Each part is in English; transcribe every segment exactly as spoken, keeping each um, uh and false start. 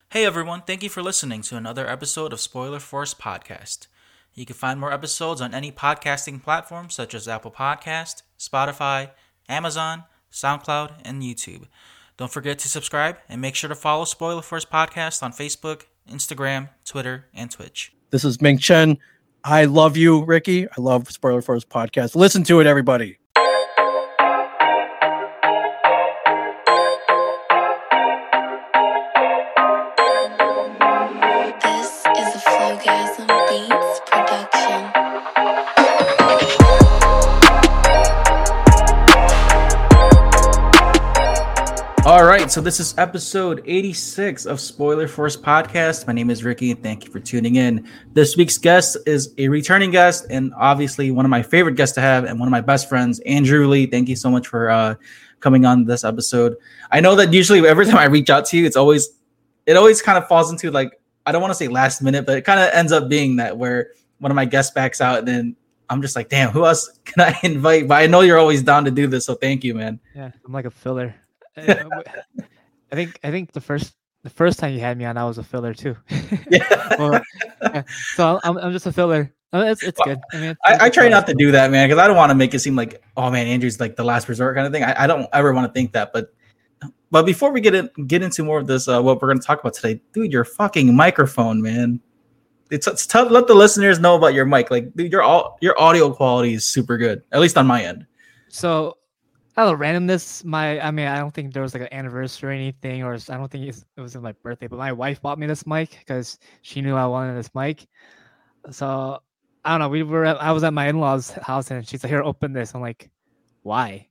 Hey everyone, thank you for listening to another episode of Spoiler Force Podcast. You can find more episodes on any podcasting platform such as Apple Podcast, Spotify, Amazon, SoundCloud, and YouTube. Don't forget to subscribe and make sure to follow Spoiler Force Podcast on Facebook, Instagram, Twitter, and Twitch. This is Ming Chen. I love you, Ricky. I love Spoiler Force Podcast. Listen to it, everybody. This is a Flowgasm Beats production. All right, so this is episode eighty-six of Spoiler Force Podcast. My name is Ricky, and thank you for tuning in. This week's guest is a returning guest, and obviously one of my favorite guests to have, and one of my best friends, Andrew Lee. Thank you so much for uh, coming on this episode. I know that usually every time I reach out to you, it's always it always kind of falls into like I don't want to say last minute, but it kind of ends up being that where one of my guests backs out, and then I'm just like, damn, who else can I invite? But I know you're always down to do this, so thank you, man. Yeah, I'm like a filler. I I think I think the first the first time you had me on, I was a filler too. Yeah. Well, yeah, so I'm I'm just a filler. Uh, It's it's good. I mean, it's, I, I it's try fun. not to do that, man, because I don't want to make it seem like, oh man, Andrew's like the last resort kind of thing. I, I don't ever want to think that. But but before we get in, get into more of this, uh, what we're going to talk about today, dude, your fucking microphone, man. It's, it's tough. Let the listeners know about your mic. Like, dude, your all your audio quality is super good, at least on my end. So I don't know, randomness. My I mean, I don't think there was like an anniversary or anything, or I don't think it's, it was my birthday. But my wife bought me this mic because she knew I wanted this mic. So I don't know. We were at, I was at my in-laws' house and she's like, "Here, open this." I'm like, "Why?"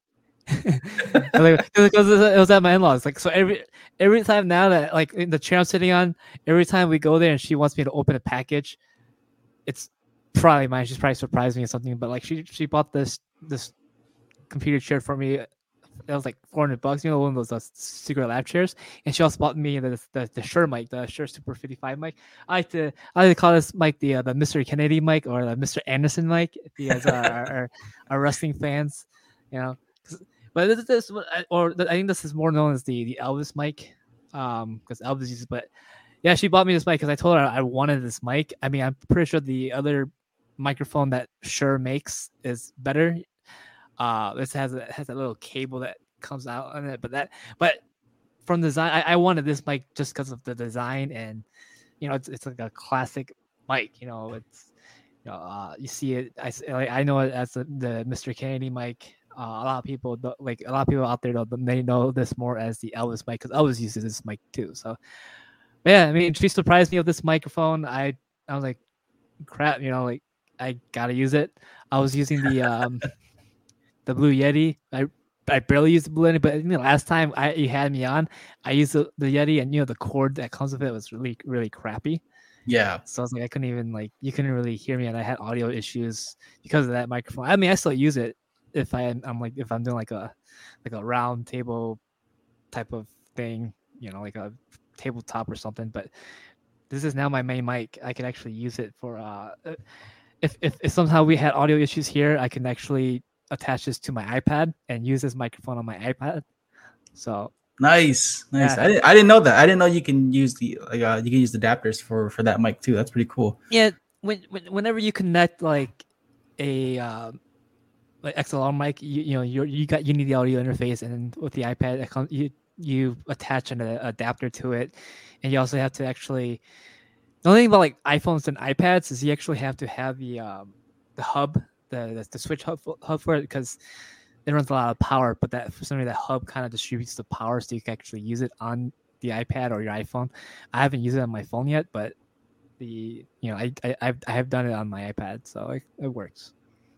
like, because it was at my in-laws. Like, so every every time now that like in the chair I'm sitting on, every time we go there and she wants me to open a package, it's probably mine. She's probably surprised me or something. But like she she bought this this computer chair for me. That was like four hundred bucks. You know, one of those uh, secret lab chairs. And she also bought me the the, the Shure mic, the Shure Super fifty-five mic. I like to I like to call this mic the uh, the Mister Kennedy mic or the Mister Anderson mic. If you guys are are, are wrestling fans, you know. But this, this or I think this is more known as the the Elvis mic, um, because Elvis uses. But yeah, she bought me this mic because I told her I wanted this mic. I mean, I'm pretty sure the other microphone that Shure makes is better. Uh, this has a, has a little cable that comes out on it, but that but from design, I, I wanted this mic just because of the design, and you know, it's it's like a classic mic. You know, it's you know, uh, you see it. I s- like, I know it as the, the Mister Kennedy mic. Uh, a lot of people don't- like a lot of people out there though they know this more as the Elvis mic because Elvis uses this mic too. So but yeah, I mean, she surprised me with this microphone. I I was like, crap, you know, like I gotta use it. I was using the um the Blue Yeti. I I barely used the Blue Yeti, but you know, last time I you had me on, I used the, the Yeti, and you know the cord that comes with it was really really crappy. Yeah. So I was like, I couldn't even like you couldn't really hear me, and I had audio issues because of that microphone. I mean, I still use it if I I'm like if I'm doing like a like a round table type of thing, you know, like a tabletop or something. But this is now my main mic. I can actually use it for uh if if, if somehow we had audio issues here, I can actually attach this to my iPad and use this microphone on my iPad. So Nice, nice. Yeah. I didn't I didn't know that. I didn't know you can use the like uh, you can use the adapters for for that mic too. That's pretty cool. yeah, when, when whenever you connect like a um, like X L R mic, you you know you you got you need the audio interface, and then with the iPad, it comes, you you attach an uh, adapter to it, and you also have to actually. The only thing about like iPhones and iPads is you actually have to have the um, the hub, the the, the switch hub, hub for it because it runs a lot of power. But that for some reason that hub kind of distributes the power, so you can actually use it on the iPad or your iPhone. I haven't used it on my phone yet, but the you know I I I've, I have done it on my iPad, so it, it works.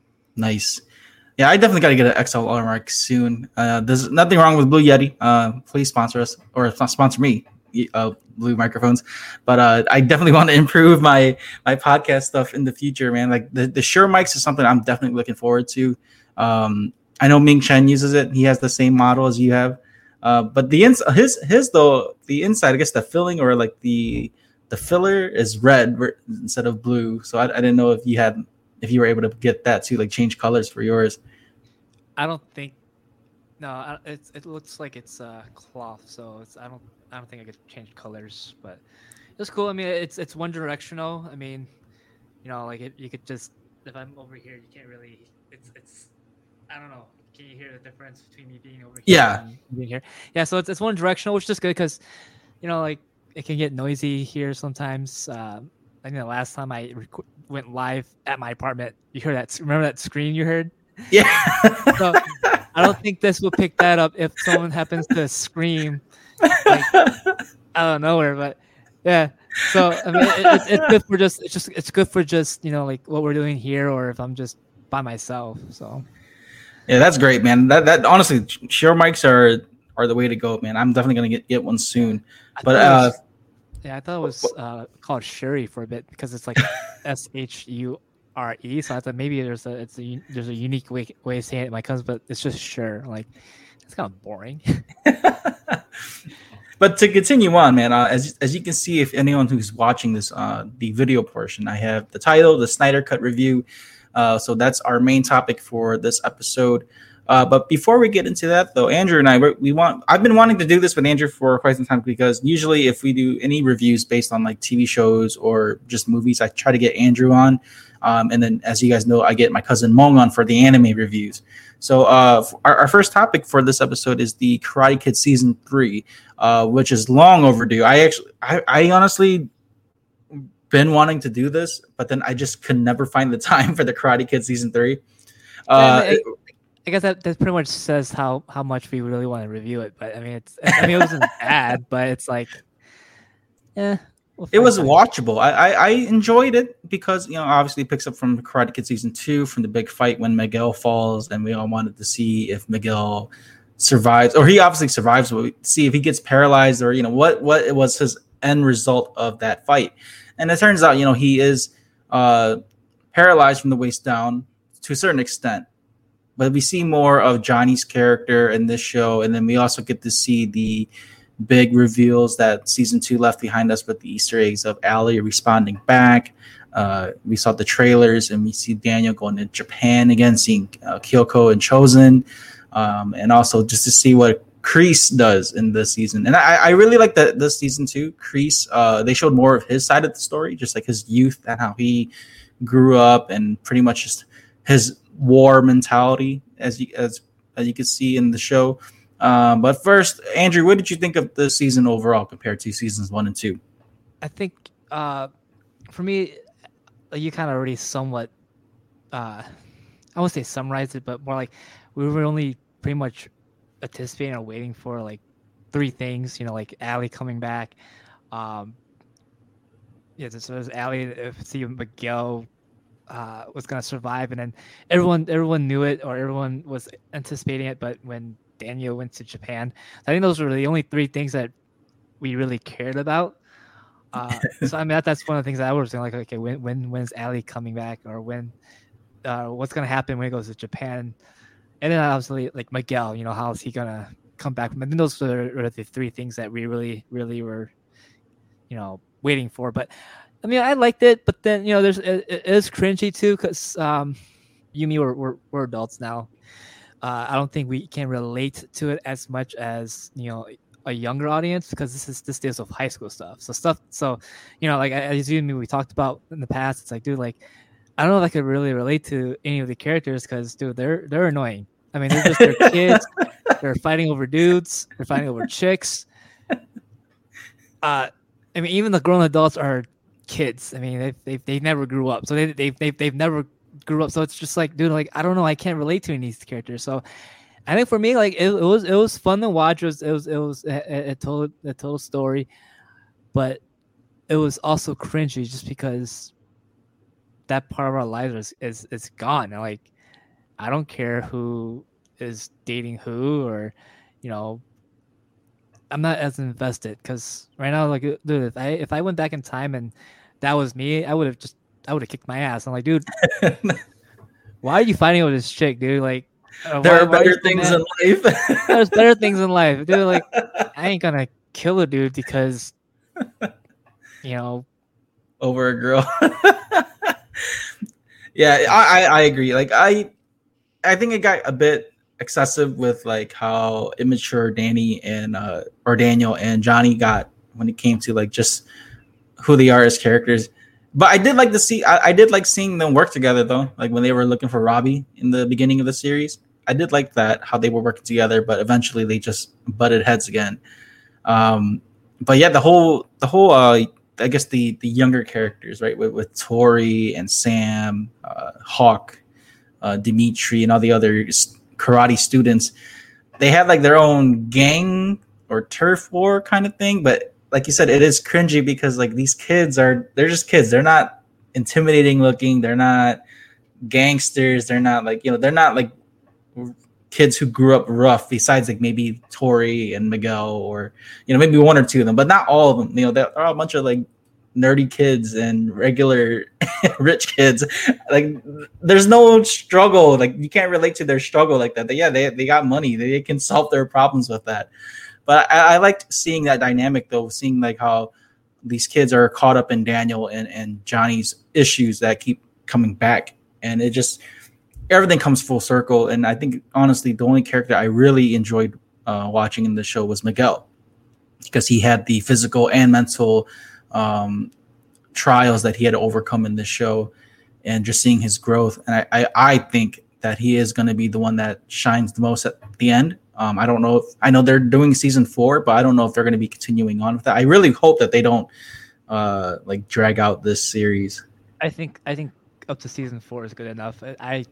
Nice. Yeah, I definitely got to get an X L R mic soon. Uh, there's nothing wrong with Blue Yeti. Uh, please sponsor us or if not sponsor me. Uh, Blue microphones, but uh, I definitely want to improve my my podcast stuff in the future, man. Like the the Shure mics is something I'm definitely looking forward to. Um, I know Ming Chen uses it. He has the same model as you have, uh, but the ins his his though the inside, I guess the filling or like the the filler is red instead of blue. So I, I didn't know if you had if you were able to get that too, like change colors for yours. I don't think no, I- it's it looks like it's uh cloth, so it's I don't I don't think I could change colors, but it's cool. I mean, it's it's one directional. I mean, you know, like it, you could just if I'm over here, you can't really. It's it's I don't know. Can you hear the difference between me being over here Yeah. and being here? Yeah, so it's it's one directional, which is just good because, you know, like it can get noisy here sometimes. Um, I think the last time I rec- went live at my apartment, you heard that? Remember that scream you heard? Yeah. So I don't think this will pick that up if someone happens to scream like out of nowhere. But yeah, so I mean, it, it's it's good for just it's just it's good for just you know like what we're doing here, or if I'm just by myself. So Yeah, that's great, man. That that honestly, sure mics are are the way to go, man. I'm definitely gonna get, get one soon. I But thought it uh, was- yeah, I thought it was uh, called Shuri for a bit because it's like S H U R E. So I thought maybe there's a it's a un- there's a unique way way of saying it, my cousin, but it's just sure. Like it's kind of boring. but to continue on, man, uh, as as you can see, if anyone who's watching this, uh, the video portion, I have the title, the Snyder Cut review. Uh, so that's our main topic for this episode. Uh, but before we get into that, though, Andrew and I, we we want, I've been wanting to do this with Andrew for quite some time because usually if we do any reviews based on like T V shows or just movies, I try to get Andrew on. Um, and then, as you guys know, I get my cousin Mong on for the anime reviews. So uh, our, our first topic for this episode is the Karate Kid Season three, uh, which is long overdue. I actually, I, I honestly been wanting to do this, but then I just could never find the time for the Karate Kid Season three. Uh, Yeah, I, I guess that, that pretty much says how, how much we really want to review it. But I mean, it's I mean, it wasn't bad, but it's like, eh. We'll It find was time. watchable. I, I I enjoyed it because you know obviously it picks up from Karate Kid season two from the big fight when Miguel falls, and we all wanted to see if Miguel survives, or he obviously survives. But we see if he gets paralyzed, or you know what what was his end result of that fight. And it turns out you know he is uh, paralyzed from the waist down to a certain extent. But we see more of Johnny's character in this show, and then we also get to see the big reveals that season two left behind us with the Easter eggs of Allie responding back. Uh, we saw the trailers and we see Daniel going to Japan again, seeing uh, Kyoko and Chosen, um, and also just to see what Kreese does in this season. And I, I really like that this season too. Kreese, uh, they showed more of his side of the story, just like his youth and how he grew up, and pretty much just his war mentality, as you as as you can see in the show. Um, but first, Andrew, what did you think of the season overall compared to seasons one and two? I think uh, for me, you kind of already somewhat, uh, I won't say summarized it, but more like we were only pretty much anticipating or waiting for like three things, you know, like Allie coming back. Um, yeah, so there's Allie, if see Miguel uh, was going to survive. And then everyone, everyone knew it, or everyone was anticipating it. But when Daniel went to Japan, I think those were the only three things that we really cared about. Uh, so I mean that, that's one of the things that I was like, okay, when when when's Allie coming back, or when uh, what's gonna happen when he goes to Japan, and then obviously like Miguel, you know, how is he gonna come back? I think those were, were the three things that we really really were, you know, waiting for. But I mean, I liked it, but then you know, there's it, it is cringy too because um, you and me we're, we're we're adults now. Uh, I don't think we can relate to it as much as you know a younger audience because this is this deals with high school stuff. So stuff. So you know, like as you and me we talked about in the past, it's like, dude, like I don't know if I could really relate to any of the characters because, dude, they're they're annoying. I mean, they're just they're kids. They're fighting over dudes. They're fighting over chicks. Uh, I mean, even the grown adults are kids. I mean, they they they never grew up, so they they they they've never grew up. So it's just like, dude, like I don't know, I can't relate to any of these characters. So I think for me, like it, it was it was fun to watch. It was it was it was a, a total a total story, but it was also cringy just because that part of our lives is is, is gone. And like I don't care who is dating who, or you know, I'm not as invested because right now, like, dude, if I if I went back in time and that was me, I would have just I would have kicked my ass. I'm like, dude, why are you fighting with this chick, dude? Like, uh, There why, are why are you better so things mad? in life. There's better things in life, dude. Like, I ain't gonna kill a dude because you know. Over a girl. Yeah, I, I I agree. Like I I think it got a bit excessive with like how immature Danny and uh, or Daniel and Johnny got when it came to like just who they are as characters. But I did like to see. I, I did like seeing them work together though. Like when they were looking for Robbie in the beginning of the series, I did like that how they were working together. But eventually they just butted heads again. Um, but yeah, the whole the whole uh, I guess the the younger characters, right, with, with Tori and Sam, uh, Hawk, uh, Dimitri, and all the other karate students, they had like their own gang or turf war kind of thing. But like you said, it is cringy because like these kids are they're just kids. They're not intimidating looking. They're not gangsters. They're not like you know they're not like kids who grew up rough. Besides like maybe Tori and Miguel, or you know maybe one or two of them, but not all of them. You know they're all a bunch of like nerdy kids and regular rich kids. Like there's no struggle. Like you can't relate to their struggle like that. They, yeah, they they got money. They can solve their problems with that. But I, I liked seeing that dynamic though, seeing like how these kids are caught up in Daniel and, and Johnny's issues that keep coming back. And it just, everything comes full circle. And I think honestly, the only character I really enjoyed uh, watching in the show was Miguel, because he had the physical and mental um, trials that he had to overcome in this show, and just seeing his growth. And I, I, I think that he is going to be the one that shines the most at the end. Um, I don't know if I know they're doing season four, but I don't know if they're going to be continuing on with that. I really hope that they don't uh, like drag out this series. I think I think up to season four is good enough. I I,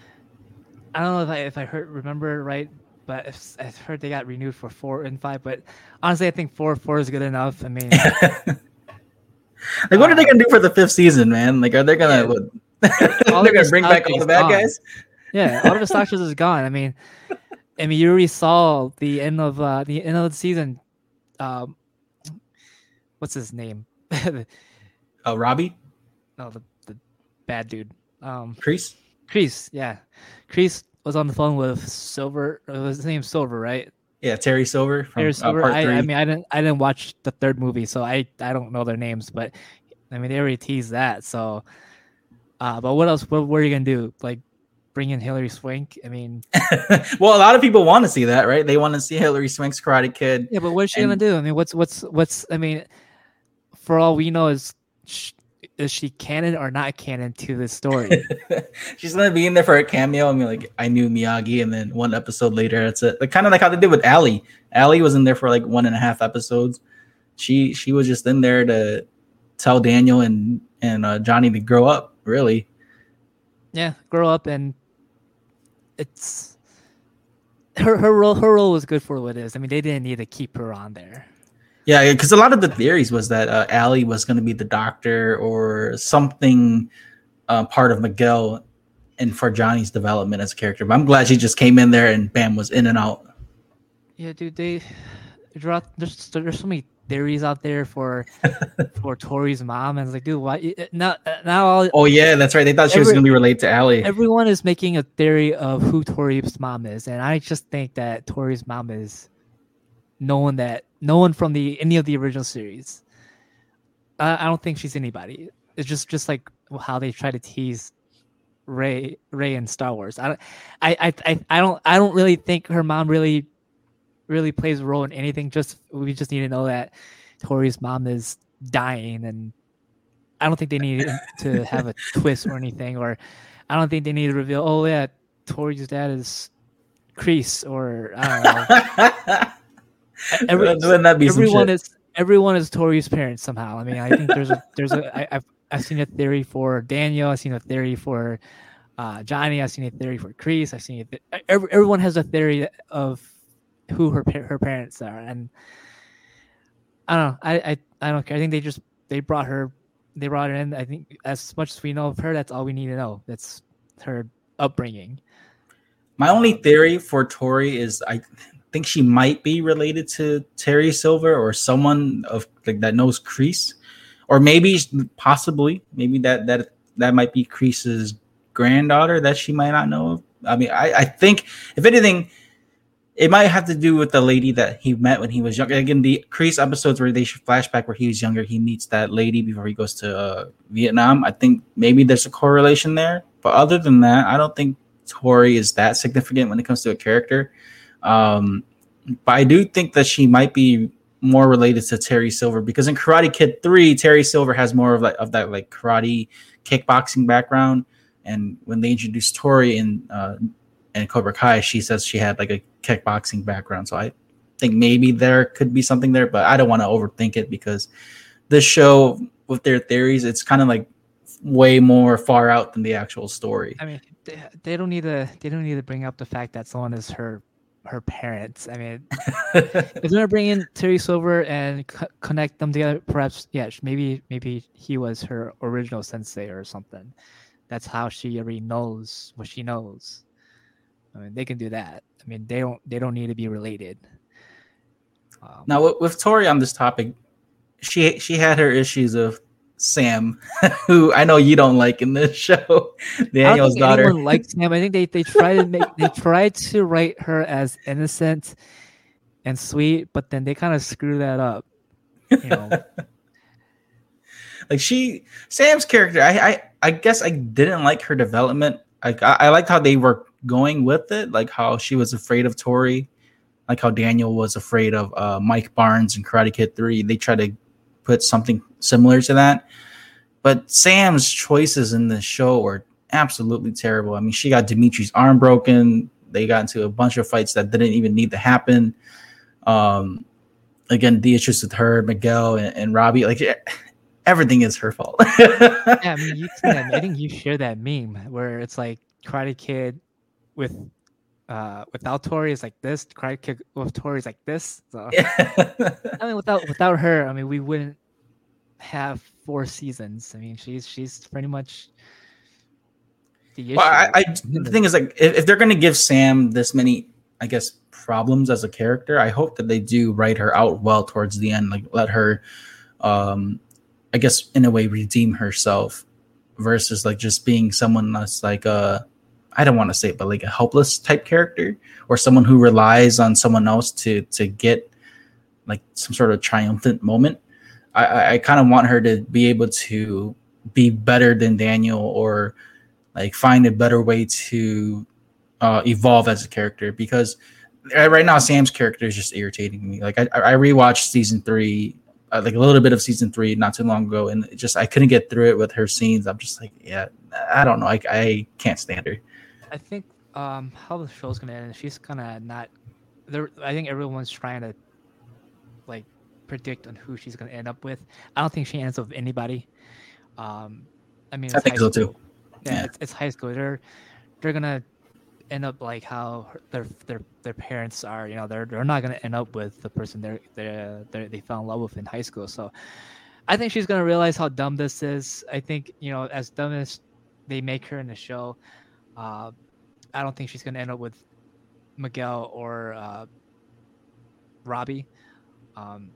I don't know if I if I heard remember right, but if, I've heard they got renewed for four and five. But honestly, I think four four is good enough. I mean, like what are they gonna do for the fifth season, man? Like, are they gonna? Yeah. All they're gonna bring back all the bad gone. guys? Yeah, all of the Stalkers is gone. I mean. I mean, you already saw the end of uh, the end of the season. Um, what's his name? Oh, Robbie? No, the, the bad dude. Um, Kreese? Kreese, yeah. Kreese was on the phone with Silver. It was his name Silver, right? Yeah, Terry Silver from Terry uh, Silver. part I, three. I mean, I didn't I didn't watch the third movie, so I, I don't know their names. But I mean, they already teased that. So, uh, but what else? What, what are you gonna do? Like, bring in Hilary Swank? I mean, well, a lot of people want to see that, right? They want to see Hilary Swank's Karate Kid. yeah, but what's she and... gonna do? I mean, what's what's what's? I mean, for all we know, is she, is she canon or not canon to this story? She's gonna be in there for a cameo. I mean, like I knew Miyagi, and then one episode later, that's it. Like kind of like how they did with Allie. Allie was in there for like one and a half episodes. She she was just in there to tell Daniel and and uh, Johnny to grow up. Really. Yeah, grow up, and it's her her role. Her role was good for what it is. I mean, they didn't need to keep her on there. Yeah, because a lot of the theories was that uh, Allie was going to be the doctor or something, uh, part of Miguel, and for Johnny's development as a character. But I'm glad she just came in there and bam, was in and out. Yeah, dude, they there's there's so many theories out there for for Tori's mom, and it's like, dude, why now? Now all oh yeah, that's right. They thought she every, was going to be related to Allie. Everyone is making a theory of who Tori's mom is, and I just think that Tori's mom is no one that no one from the any of the original series. I, I don't think she's anybody. It's just just like how they try to tease Rey Rey in Star Wars. I don't I I I don't I don't really think her mom really. really plays a role in anything. Just we just need to know that Tori's mom is dying, and I don't think they need to have a twist or anything, or I don't think they need to reveal, oh yeah, Tori's dad is Kreese, or I don't know. Every, Wouldn't that be some everyone shit? is everyone is Tori's parents somehow. I mean, I think there's a there's a I, I've I've seen a theory for Daniel. I've seen a theory for uh, Johnny. I've seen a theory for Kreese. I've seen a, every, everyone has a theory of who her her parents are, and I don't know. I, I I don't care. I think they just they brought her, they brought her in. I think as much as we know of her, that's all we need to know. That's her upbringing. My only theory for Tori is I think she might be related to Terry Silver or someone of like that knows Kreese, or maybe possibly maybe that that that might be Kreese's granddaughter that she might not know of. I mean, I I think if anything, it might have to do with the lady that he met when he was younger. Again, the Kreese episodes where they flashback where he was younger, he meets that lady before he goes to uh, Vietnam. I think maybe there's a correlation there. But other than that, I don't think Tori is that significant when it comes to a character. Um, but I do think that she might be more related to Terry Silver because in Karate Kid three, Terry Silver has more of like of that like karate kickboxing background. And when they introduced Tori in uh, in Cobra Kai, she says she had like a kickboxing background. So I think maybe there could be something there, but I don't want to overthink it because this show with their theories, it's kind of like way more far out than the actual story. I mean, they, they don't need to. They don't need to bring up the fact that someone is her her parents. I mean, if they're gonna bring in Terry Silver and co- connect them together, perhaps yeah, maybe maybe he was her original sensei or something. That's how she already knows what she knows. I mean, they can do that. I mean, they don't they don't need to be related. Um, now with, with Tori on this topic, she she had her issues of Sam, who I know you don't like in this show, Daniel's I don't think daughter. anyone likes Sam. I think they they try to make they try to write her as innocent and sweet, but then they kind of screw that up. You know, like she Sam's character, I, I I guess I didn't like her development. Like I, I liked how they were going with it, like how she was afraid of Tori, like how Daniel was afraid of uh, Mike Barnes in Karate Kid three. They tried to put something similar to that, but Sam's choices in this show were absolutely terrible. I mean, she got Dimitri's arm broken. They got into a bunch of fights that didn't even need to happen. Um, again, the issues with her, Miguel, and, and Robbie, like everything is her fault. yeah, I mean, you see that, I think you share that meme where it's like Karate Kid with uh, without Tori is like this. Karate Kid with Tori is like this. So I mean, without without her, I mean, we wouldn't have four seasons. I mean, she's she's pretty much the issue. Well, I, I the thing is, like, if, if they're going to give Sam this many, I guess, problems as a character, I hope that they do write her out well towards the end. Like, let her, um, I guess, in a way, redeem herself, versus like just being someone that's like a, I don't want to say it, but like a helpless type character, or someone who relies on someone else to to get like some sort of triumphant moment. I, I kind of want her to be able to be better than Daniel, or like find a better way to uh, evolve as a character, because right now Sam's character is just irritating me. Like I, I rewatched season three, uh, like a little bit of season three not too long ago, and it just I couldn't get through it with her scenes. I'm just like, yeah, I don't know. I, I can't stand her. I think um, how the show's gonna end. She's gonna not. There, I think everyone's trying to like predict on who she's gonna end up with. I don't think she ends up with anybody. Um, I mean, I think so too. Yeah, Yeah. It's, it's high school. They're they're gonna end up like how her- their their their parents are. You know, they're they're not gonna end up with the person they're they they they fell in love with in high school. So I think she's gonna realize how dumb this is. I think, you know, as dumb as they make her in the show, uh, I don't think she's gonna end up with Miguel or uh, Robbie. Um,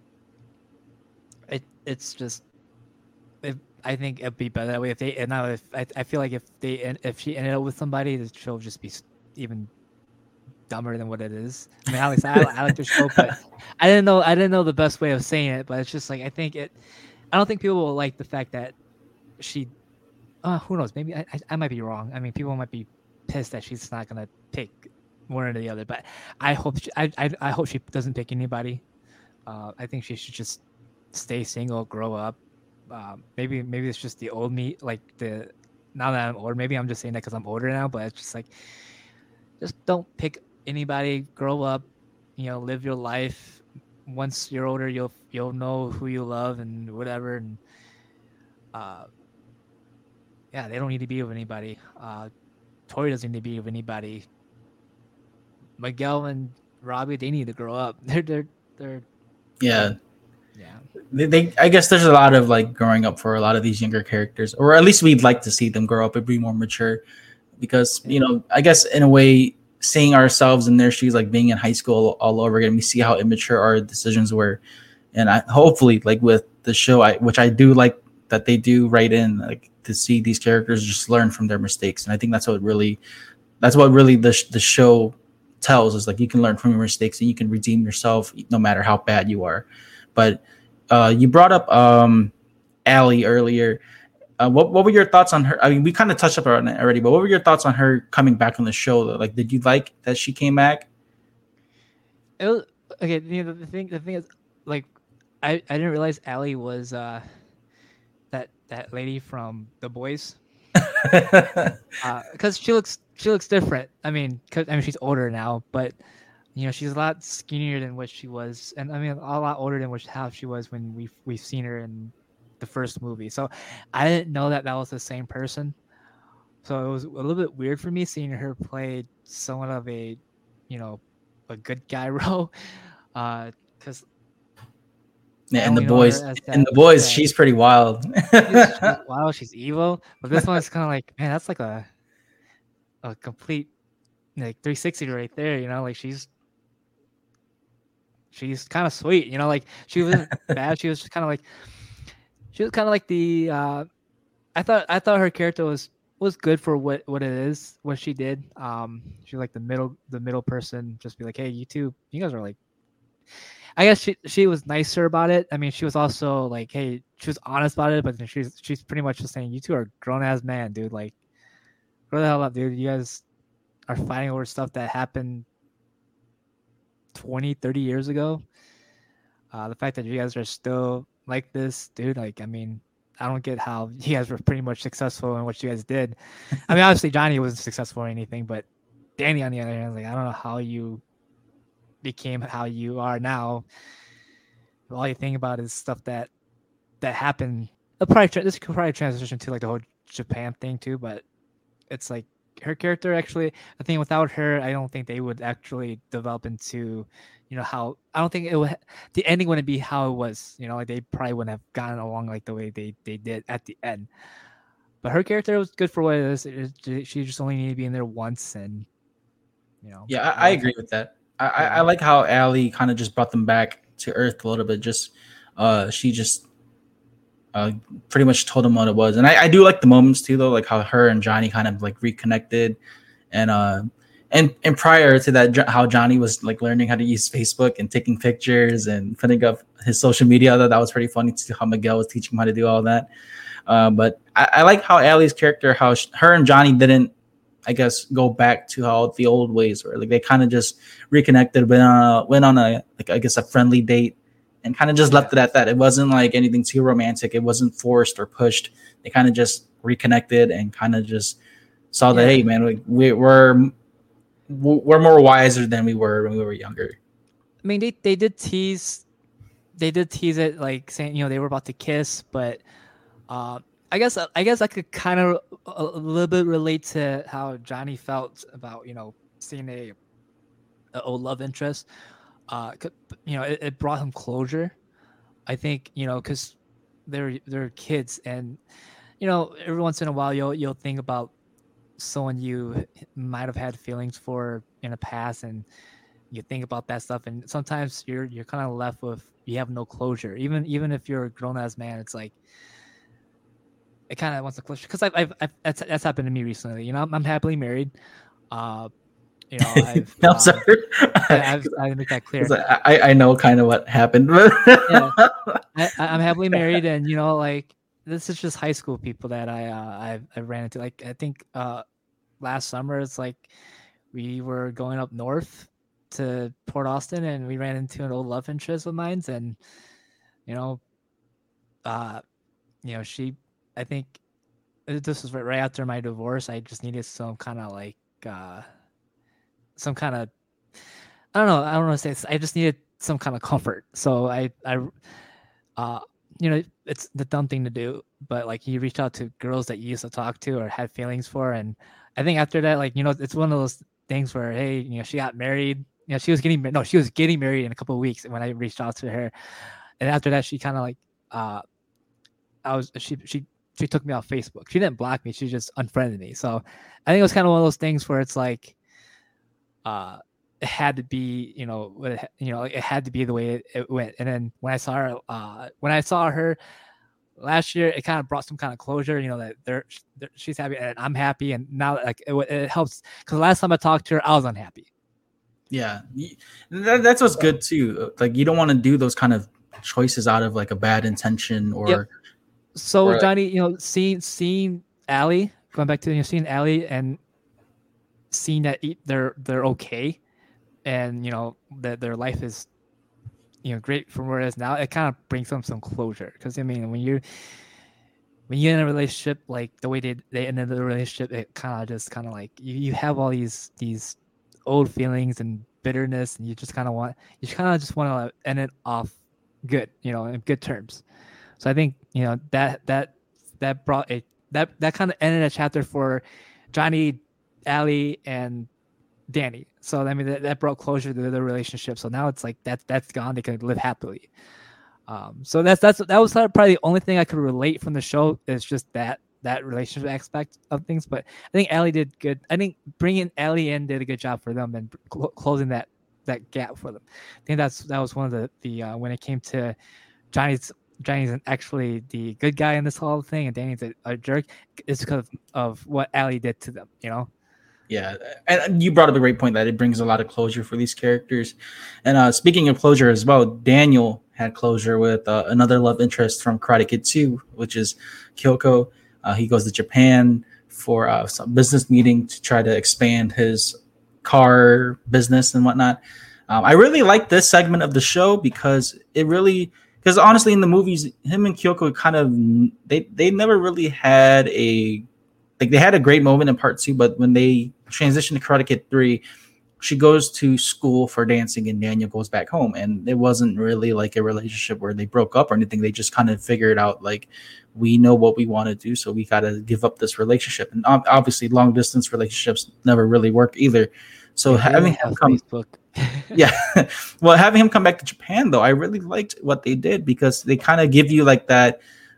it it's just if I think it'd be better that way if they and now if I, I feel like if they en- if she ended up with somebody, the show would just be s- even dumber than what it is. I mean, at least I, I like the show, but I didn't know I didn't know the best way of saying it. But it's just like I think it. I don't think people will like the fact that she. Uh, who knows? Maybe I, I I might be wrong. I mean, people might be pissed that she's not gonna pick one or the other. But I hope she, I, I I hope she doesn't pick anybody. Uh, I think she should just stay single, grow up. Um, maybe maybe it's just the old me, like the now that I'm older. Maybe I'm just saying that because I'm older now. But it's just like, just don't pick anybody. Grow up, you know, live your life. Once you're older, you'll you'll know who you love and whatever. And uh, yeah, they don't need to be with anybody. Uh, Tori doesn't need to be with anybody. Miguel and Robbie, they need to grow up. They're they're they're Yeah. yeah. They, they I guess there's a lot of like growing up for a lot of these younger characters, or at least we'd like to see them grow up and be more mature, because you know, I guess in a way, seeing ourselves in their shoes, like being in high school all over again, we see how immature our decisions were. And I hopefully, like with the show, I which I do like that they do write in, like to see these characters just learn from their mistakes. And I think that's what really that's what really the the show tells, is like you can learn from your mistakes and you can redeem yourself no matter how bad you are. But uh, you brought up um, Allie earlier. Uh, what what were your thoughts on her? I mean, we kind of touched up on it already, but what were your thoughts on her coming back on the show? Though? Like, did you like that she came back? It was okay. You know, the thing, the thing is, like, I, I didn't realize Allie was uh that that lady from The Boys. Because uh, she looks she looks different. I mean, cause, I mean she's older now, but you know she's a lot skinnier than what she was, and I mean a lot older than what how she was when we we've, we've seen her in the first movie. So I didn't know that that was the same person. So it was a little bit weird for me seeing her play somewhat of a, you know, a good guy role, because. Uh, Yeah, and the boys, and the boys, she's pretty wild. she's, she's wild, she's evil. But this one is kind of like, man, that's like a a complete like three sixty right there. You know, like she's she's kind of sweet. You know, like she wasn't bad. She was just kind of like she was kind of like the. Uh, I thought I thought her character was was good for what what it is, what she did. Um, she was like the middle the middle person, just be like, hey, you two, you guys are like. I guess she she was nicer about it. I mean, she was also like, hey, she was honest about it, but she's she's pretty much just saying, you two are grown ass man, dude. Like, grow the hell up, dude. You guys are fighting over stuff that happened twenty, thirty years ago. Uh, the fact that you guys are still like this, dude, like, I mean, I don't get how you guys were pretty much successful in what you guys did. I mean, obviously Johnny wasn't successful or anything, but Danny, on the other hand, like, I don't know how you became how you are now. All you think about is stuff that that happened. Probably tra- this could probably transition to like the whole Japan thing too, but it's like her character actually. I think without her, I don't think they would actually develop into, you know, how I don't think it would. The ending wouldn't be how it was. You know, like they probably wouldn't have gotten along like the way they they did at the end. But her character was good for what it is. It, it, she just only needed to be in there once, and you know. Yeah, I, I agree with that. I, I, I like how Allie kind of just brought them back to Earth a little bit. Just uh, she just uh, pretty much told them what it was, and I, I do like the moments too, though, like how her and Johnny kind of like reconnected, and uh, and and prior to that, how Johnny was like learning how to use Facebook and taking pictures and putting up his social media. I thought that was pretty funny to see how Miguel was teaching him how to do all that. Uh, but I, I like how Allie's character, how she, her and Johnny didn't, I guess, go back to how the old ways were. Like they kind of just reconnected, went on a, went on a like I guess a friendly date, and kind of just left it at that. It wasn't like anything too romantic. It wasn't forced or pushed. They kind of just reconnected and kind of just saw that, yeah. Hey man, we, we we're we're more wiser than we were when we were younger. I mean, they they did tease, they did tease it like saying, you know, they were about to kiss, but. Uh, I guess I guess I could kind of a, a little bit relate to how Johnny felt about, you know, seeing a, a old love interest. Uh, you know, it, it brought him closure. I think, you know, because they're they're kids, and you know, every once in a while you'll you'll think about someone you might have had feelings for in the past, and you think about that stuff, and sometimes you're you're kind of left with you have no closure. Even even if you're a grown ass man, it's like. It kind of wants to closure because I've, I've, I've that's, that's happened to me recently. You know, I'm, I'm happily married. Uh, you know, I've. no, uh, sorry. I, I've, I make that clear. I, I know kind of what happened. yeah, I, I'm happily married, and you know, like this is just high school people that I uh, I I ran into. Like I think uh, last summer, it's like we were going up north to Port Austin, and we ran into an old love interest of mine, and you know, uh, you know, she. I think this was right, right after my divorce. I just needed some kind of like, uh, some kind of, I don't know. I don't know. Say I just needed some kind of comfort. So I, I, uh, you know, it's the dumb thing to do, but like you reach out to girls that you used to talk to or had feelings for, and I think after that, like you know, it's one of those things where hey, you know, she got married. You know, she was getting no, she was getting married in a couple of weeks when I reached out to her, and after that, she kind of like, uh, I was she she. She took me off Facebook. She didn't block me. She just unfriended me. So I think it was kind of one of those things where it's like, uh, it had to be, you know, it, you know, it had to be the way it, it went. And then when I saw her, uh, when I saw her last year, it kind of brought some kind of closure. You know that they're, they're she's happy and I'm happy. And now like it, it helps because last time I talked to her, I was unhappy. Yeah, that, that's what's good too. Like you don't want to do those kind of choices out of like a bad intention or. Yep. So Or, like- Johnny, you know, seeing seeing Allie, going back to you know, seeing Allie and seeing that e- they're they're okay, and you know that their life is, you know, great from where it is now. It kind of brings them some closure because I mean, when you when you're in a relationship, like the way they they ended the relationship, it kind of just kind of like you, you have all these these old feelings and bitterness, and you just kind of want you kind of just want to end it off good, you know, in good terms. So I think you know that that that brought a that that kind of ended a chapter for Johnny, Allie, and Danny. So I mean that, that brought closure to the relationship. So now it's like that that's gone. They can live happily. Um, so that's that's that was probably the only thing I could relate from the show is just that that relationship aspect of things. But I think Allie did good. I think bringing Allie in did a good job for them and cl- closing that that gap for them. I think that's that was one of the the uh, when it came to Johnny's Johnny's actually the good guy in this whole thing, and Danny's a, a jerk. It's because of, of what Allie did to them. You know. Yeah, and you brought up a great point that it brings a lot of closure for these characters. And uh, speaking of closure as well, Daniel had closure with uh, another love interest from Karate Kid two, which is Kyoko. Uh, he goes to Japan for uh, some business meeting to try to expand his car business and whatnot. Um, I really like this segment of the show because it really, because honestly, in the movies, him and Kyoko kind of they they never really had a like they had a great moment in part two, but when they transitioned to Karate Kid three, she goes to school for dancing and Daniel goes back home. And it wasn't really like a relationship where they broke up or anything. They just kind of figured out like, we know what we want to do, so we got to give up this relationship. And obviously long distance relationships never really work either. So Yeah, having him come, Facebook. yeah, well, having him come back to Japan though, I really liked what they did because they kind of give you like that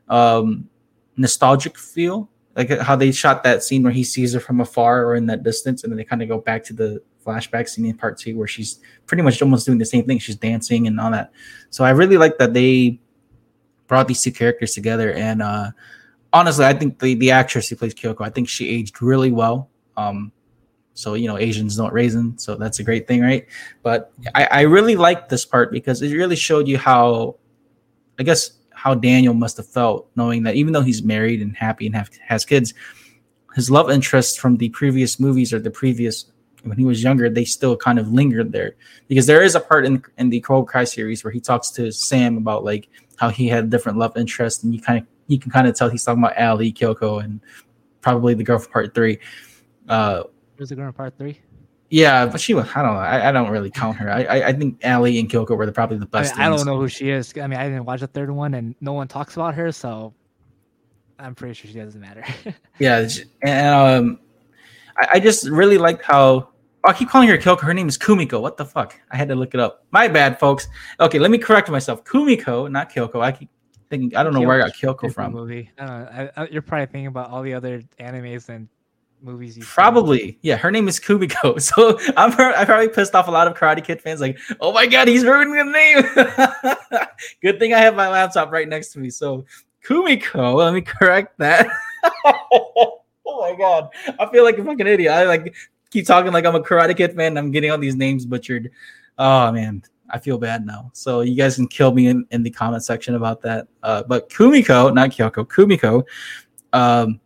um, nostalgic feel. Like how they shot that scene where he sees her from afar or in that distance, and then they kind of go back to the flashback scene in part two where she's pretty much almost doing the same thing. She's dancing and all that. So I really like that they brought these two characters together. And uh, honestly, I think the, the actress who plays Kyoko, I think she aged really well. Um, so, you know, Asians don't raisin, so that's a great thing, right? But I, I really liked this part because it really showed you how, I guess, how Daniel must have felt knowing that even though he's married and happy and have, has kids, his love interest from the previous movies or the previous, when he was younger, they still kind of lingered there. Because there is a part in, in the Cobra Kai series where he talks to Sam about like how he had different love interests, and you kind of you can kind of tell he's talking about Ali, Kyoko, and probably the girl from part three. Uh, Where's the girl in part three? Yeah, but she was, I don't know. I, I don't really count her. I, I I think Ali and Kyoko were the, probably the I, best. mean, I ones. don't know who she is. I mean, I didn't watch the third one, and no one talks about her, so I'm pretty sure she doesn't matter. Yeah, and um, I, I just really liked how. Oh, I keep calling her Kyoko. Her name is Kumiko. What the fuck? I had to look it up. My bad, folks. Okay, let me correct myself. Kumiko, not Kyoko. I keep thinking. I don't know where I got Kyoko from. Movie. I don't know. I, I, you're probably thinking about all the other animes and movies. You've Probably, seen. yeah. Her name is Kumiko. So I'm I probably pissed off a lot of Karate Kid fans. Like, oh my god, he's ruining the name. Good thing I have my laptop right next to me. So Kumiko, let me correct that. Oh my god, I feel like a fucking idiot. I like keep talking like I'm a Karate Kid fan. And I'm getting all these names butchered. Oh man, I feel bad now. So you guys can kill me in, in the comment section about that. Uh, but Kumiko, not Kyoko, Kumiko, um,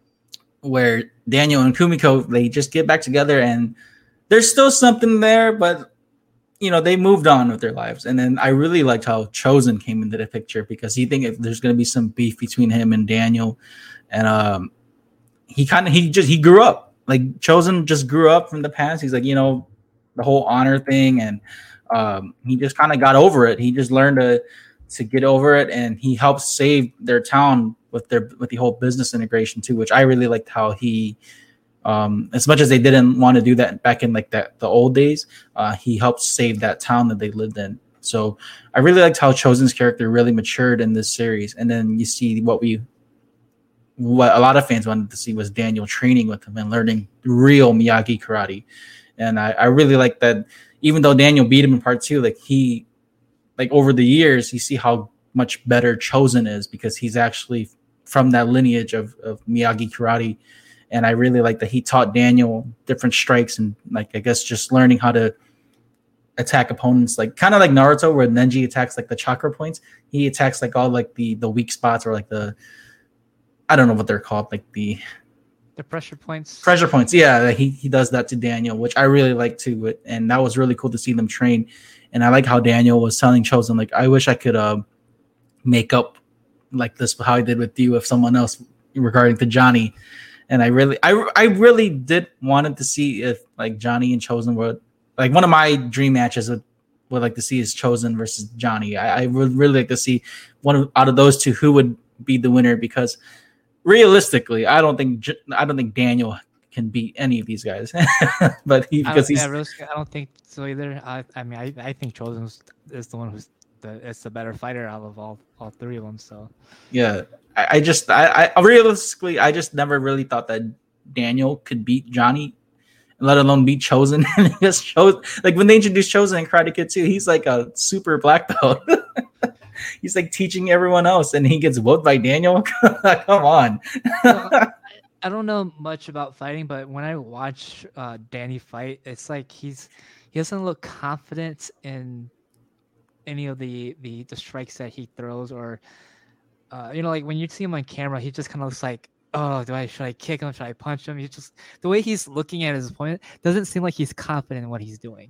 where Daniel and Kumiko, they just get back together and there's still something there, but you know, they moved on with their lives. And then I really liked how Chosen came into the picture because he think if there's going to be some beef between him and Daniel. And um, he kind of, he just, he grew up. Like Chosen just grew up from the past. He's like, you know, the whole honor thing. And um, he just kind of got over it. He just learned to, to get over it. And he helped save their town with their, with the whole business integration too, which I really liked how he, um, as much as they didn't want to do that back in like that, the old days, uh, he helped save that town that they lived in. So I really liked how Chosen's character really matured in this series. And then you see what we, what a lot of fans wanted to see was Daniel training with him and learning real Miyagi karate. And I, I really like that even though Daniel beat him in part two, like he, like over the years, you see how much better Chosen is because he's actually from that lineage of, of Miyagi karate. And I really like that he taught Daniel different strikes and like, I guess just learning how to attack opponents, like kind of like Naruto where Nenji attacks like the chakra points. He attacks like all like the, the weak spots or like the, I don't know what they're called, like the The pressure points. pressure points. Yeah, he he does that to Daniel, which I really like too. And that was really cool to see them train. And I like how Daniel was telling Chosen, like, I wish I could uh, make up like this how I did with you with someone else regarding to Johnny. And I really, I, I really did wanted to see if like Johnny and Chosen were like one of my dream matches would, would like to see is Chosen versus Johnny. I, I would really like to see one of, out of those two who would be the winner, because realistically, I don't think I don't think Daniel can beat any of these guys. But he because I, he's yeah, really, I don't think so either. I, I mean, I, I think Chosen is, is the one who's the is the better fighter out of all all three of them. So yeah, I, I just I, I realistically I just never really thought that Daniel could beat Johnny, let alone beat Chosen. And just chose like when they introduced Chosen in Karate Kid two, he's like a super black belt. He's like teaching everyone else, and he gets whooped by Daniel. Come on. well, I, I don't know much about fighting, but when I watch uh, Danny fight, it's like he's he doesn't look confident in any of the the, the strikes that he throws, or uh, you know, like when you see him on camera, he just kind of looks like, oh, do I should I kick him? Should I punch him? He just the way he's looking at his opponent doesn't seem like he's confident in what he's doing.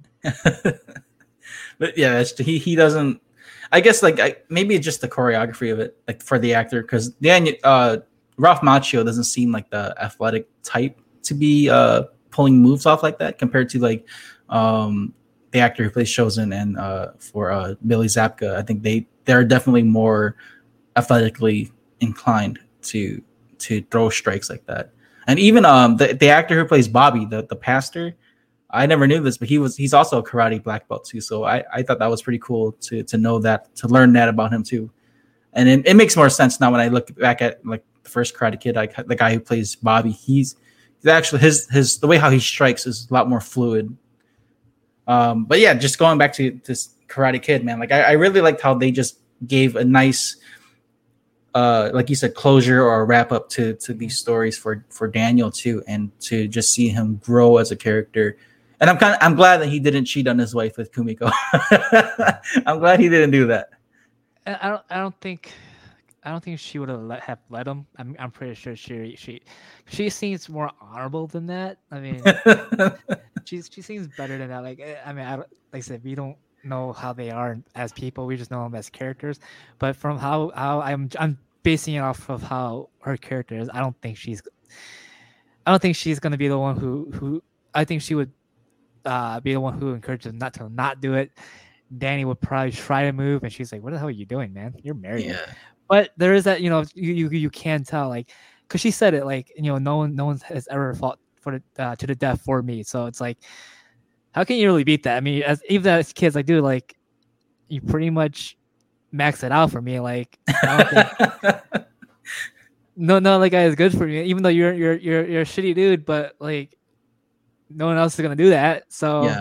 But yeah, it's, he he doesn't. I guess like I, maybe it's just the choreography of it, like for the actor, because Daniel uh, Ralph Macchio doesn't seem like the athletic type to be uh, pulling moves off like that compared to like um, the actor who plays Chosen and uh, for uh, Billy Zabka. I think they they're definitely more athletically inclined to to throw strikes like that. And even um, the the actor who plays Bobby, the the pastor. I never knew this, but he was he's also a karate black belt too. So I, I thought that was pretty cool to to know that, to learn that about him too. And it, it makes more sense now when I look back at like the first Karate Kid, like the guy who plays Bobby, he's, he's actually his his the way how he strikes is a lot more fluid. Um, but yeah, just going back to this Karate Kid, man, like I, I really liked how they just gave a nice uh, like you said, closure or a wrap up to to these stories for for Daniel too, and to just see him grow as a character. And I'm kind of I'm glad that he didn't cheat on his wife with Kumiko. I'm glad he didn't do that. I don't. I don't think. I don't think she would have let have let him. I'm. I'm pretty sure she she she seems more honorable than that. I mean, she's she seems better than that. Like I mean, I, like I said, we don't know how they are as people. We just know them as characters. But from how how I'm I'm basing it off of how her character is. I don't think she's. I don't think she's gonna be the one who who. I think she would. Uh, be the one who encourages not to not do it. Danny would probably try to move, and she's like, "What the hell are you doing, man? You're married." Yeah. But there is that, you know, you you, you can tell, like, because she said it, like, you know, no one no one has ever fought for the uh, to the death for me. So it's like, how can you really beat that? I mean, as even as kids, like, dude, like, you pretty much max it out for me. Like, I don't think, no, no, like, guy is good for me, even though you're you're you're you're a shitty dude, but like. No one else is gonna do that. So, Yeah.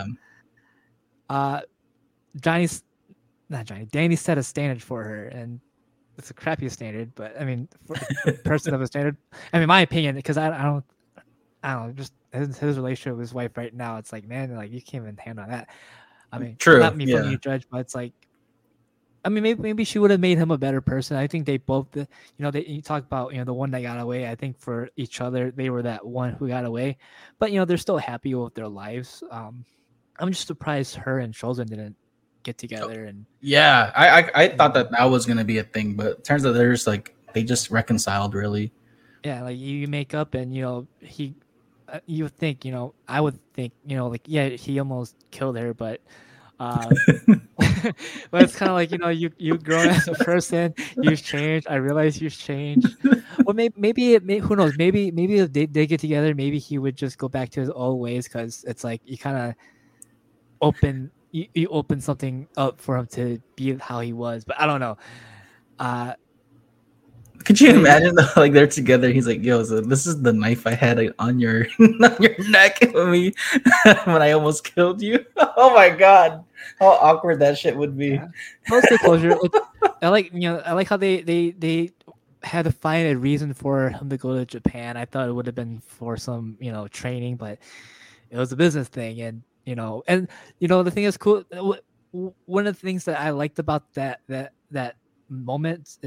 uh, Johnny's not Johnny. Danny set a standard for her, and it's a crappy standard. But I mean, for a person of a standard. I mean, my opinion, because I, I don't, I don't know, just his, his relationship with his wife right now. It's like, man, like you can't even handle that. I mean, True, not me yeah. putting you judge, but it's like, I mean, maybe maybe she would have made him a better person. I think they both, you know, they you talk about, you know, the one that got away. I think for each other, they were that one who got away, but you know, they're still happy with their lives. Um, I'm just surprised her and Chosen didn't get together. And Yeah, I, I I thought that that was gonna be a thing, but it turns out there's like they just reconciled really. yeah, like you make up, and you know, he, uh, you would think, you know, I would think, you know, like yeah, he almost killed her, but. Um, but it's kind of like, you know, you you grown as a person, you've changed. I realize you've changed. Well, maybe maybe it may, who knows? Maybe maybe if they, they get together, maybe he would just go back to his old ways, because it's like you kind of open you, you open something up for him to be how he was. But I don't know. Uh, Could you imagine though, like they're together? He's like, "Yo, so this is the knife I had like, on your on your neck when me when I almost killed you." Oh my god, how awkward that shit would be. Yeah. Mostly closure. It, I like you know I like how they they they had to find a reason for him to go to Japan. I thought it would have been for some you know training, but it was a business thing, and you know and you know the thing is cool. One of the things that I liked about that that that moment is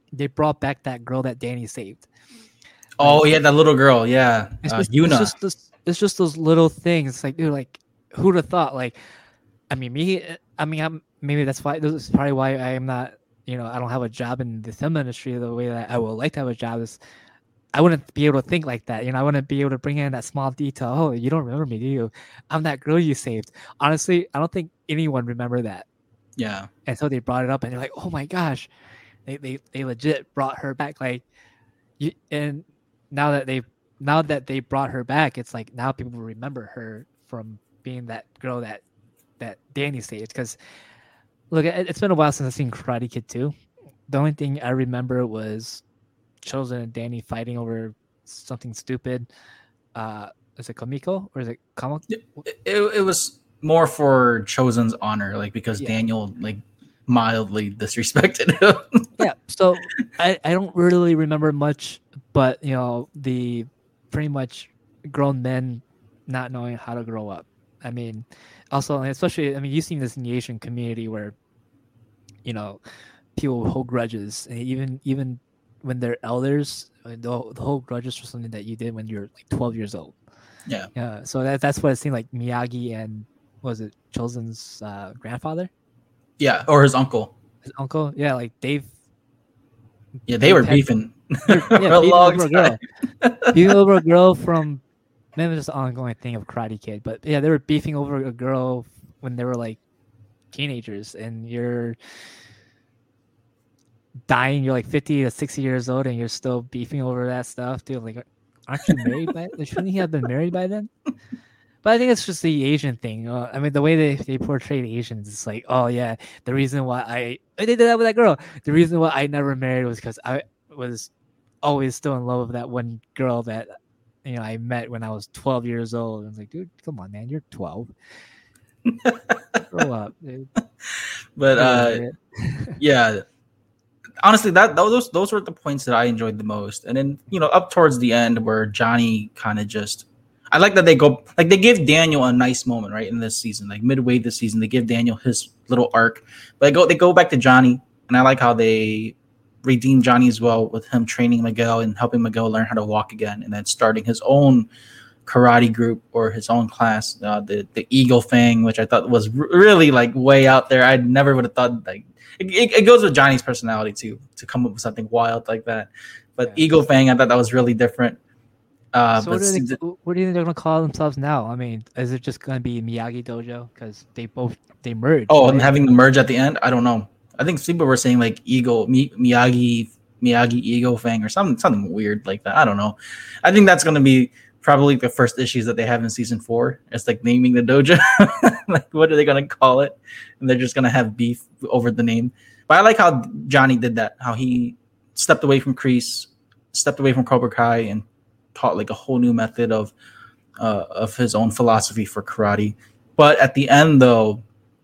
they brought back that girl that Danny saved. Oh Like, yeah, that little girl. Yeah, it's uh, just it's Yuna. just this, it's just those little things. Like, dude, like who'd have thought? Like, I mean, me. I mean, I'm maybe that's why. This is probably why I am not. You know, I don't have a job in the film industry the way that I would like to have a job. Is I wouldn't be able to think like that. You know, I wouldn't be able to bring in that small detail. Oh, you don't remember me, do you? I'm that girl you saved. Honestly, I don't think anyone remember that Yeah, until they brought it up, and they're like, oh my gosh, they they, they legit brought her back. Like, you, and now that they now that they brought her back, it's like now people remember her from being that girl that that Danny saved. Because look, it, it's been a while since I've seen Karate Kid two. The only thing I remember was Chosen and Danny fighting over something stupid. Uh, is it Kamiko or is it Kamiko? it, it, it was more for Chosen's honor, like because Yeah. Daniel like mildly disrespected him. Yeah. So I, I don't really remember much, but you know, the pretty much grown men not knowing how to grow up. I mean, also, especially, I mean, you've seen this in the Asian community where, you know, people hold grudges, and even even when they're elders, uh, they'll, they'll hold grudges for something that you did when you're like twelve years old. Yeah. Yeah. So that that's what it seemed like Miyagi and was it Chosen's uh, grandfather, Yeah, or his uncle. his uncle? Yeah, like they've Yeah, they were had- beefing yeah, for a beefing long over a time. girl. beefing over a girl from maybe just an ongoing thing of Karate Kid, but yeah, they were beefing over a girl when they were like teenagers, and you're dying. You're like fifty to sixty years old, and you're still beefing over that stuff, dude. Like, aren't you married by? Shouldn't he have been married by then? But I think it's just the Asian thing. Uh, I mean, the way they, they portrayed Asians, it's like, oh yeah, the reason why I they did that with that girl. The reason why I never married was because I was always still in love with that one girl that you know I met when I was twelve years old. I was like, dude, come on, man, you're twelve. Grow up, dude. But uh, yeah, honestly, that those those were the points that I enjoyed the most. And then you know, up towards the end where Johnny kind of just. I like that they go like they give Daniel a nice moment right in this season, like midway this season. They give Daniel his little arc, but they go they go back to Johnny, and I like how they redeem Johnny as well with him training Miguel and helping Miguel learn how to walk again, and then starting his own karate group or his own class, uh, the the Eagle Fang, which I thought was r- really like way out there. I never would have thought like it, it, it goes with Johnny's personality too to come up with something wild like that. But Yeah. Eagle Fang, I thought that was really different. Uh, So but what, do they, see- what do you think they're gonna call themselves now? I mean, is it just gonna be Miyagi Dojo because they both they merged? Oh, and right? having the merge at the end, I don't know. I think people were saying like Eagle Mi- Miyagi Miyagi Eagle Fang or something something weird like that. I don't know. I think that's going to be probably the first issues that they have in season four. It's like naming the dojo. Like what are they going to call it? And they're just going to have beef over the name. But I like how Johnny did that. How he stepped away from Kreese, stepped away from Cobra Kai, and taught like a whole new method of uh, of his own philosophy for karate. But at the end, though,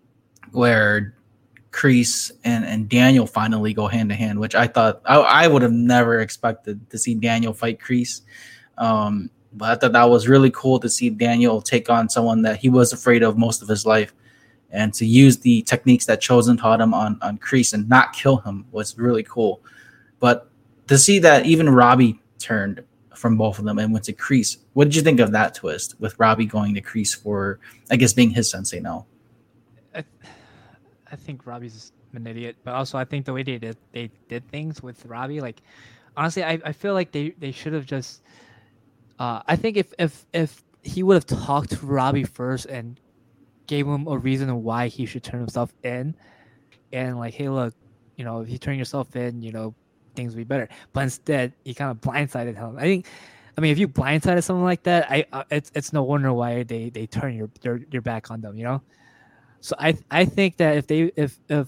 where Kreese and, and Daniel finally go hand to hand, which I thought I, I would have never expected to see Daniel fight Kreese. Um, but I thought that was really cool to see Daniel take on someone that he was afraid of most of his life, and to use the techniques that Chosen taught him on on Kreese and not kill him was really cool. But to see that even Robbie turned from both of them and went to Kreese, what did you think of that twist with Robbie going to Kreese for, I guess, being his sensei now? I, I think Robbie's an idiot, but also I think the way they did they did things with Robbie, like honestly, I, I feel like they, they should have just. Uh, I think if if if he would have talked to Robbie first and gave him a reason why he should turn himself in, and like, hey, look, you know, if you turn yourself in, you know, things will be better. But instead, he kind of blindsided him. I think. I mean, if you blindsided someone like that, I uh, it's it's no wonder why they, they turn your their, your back on them, you know. So I I think that if they if if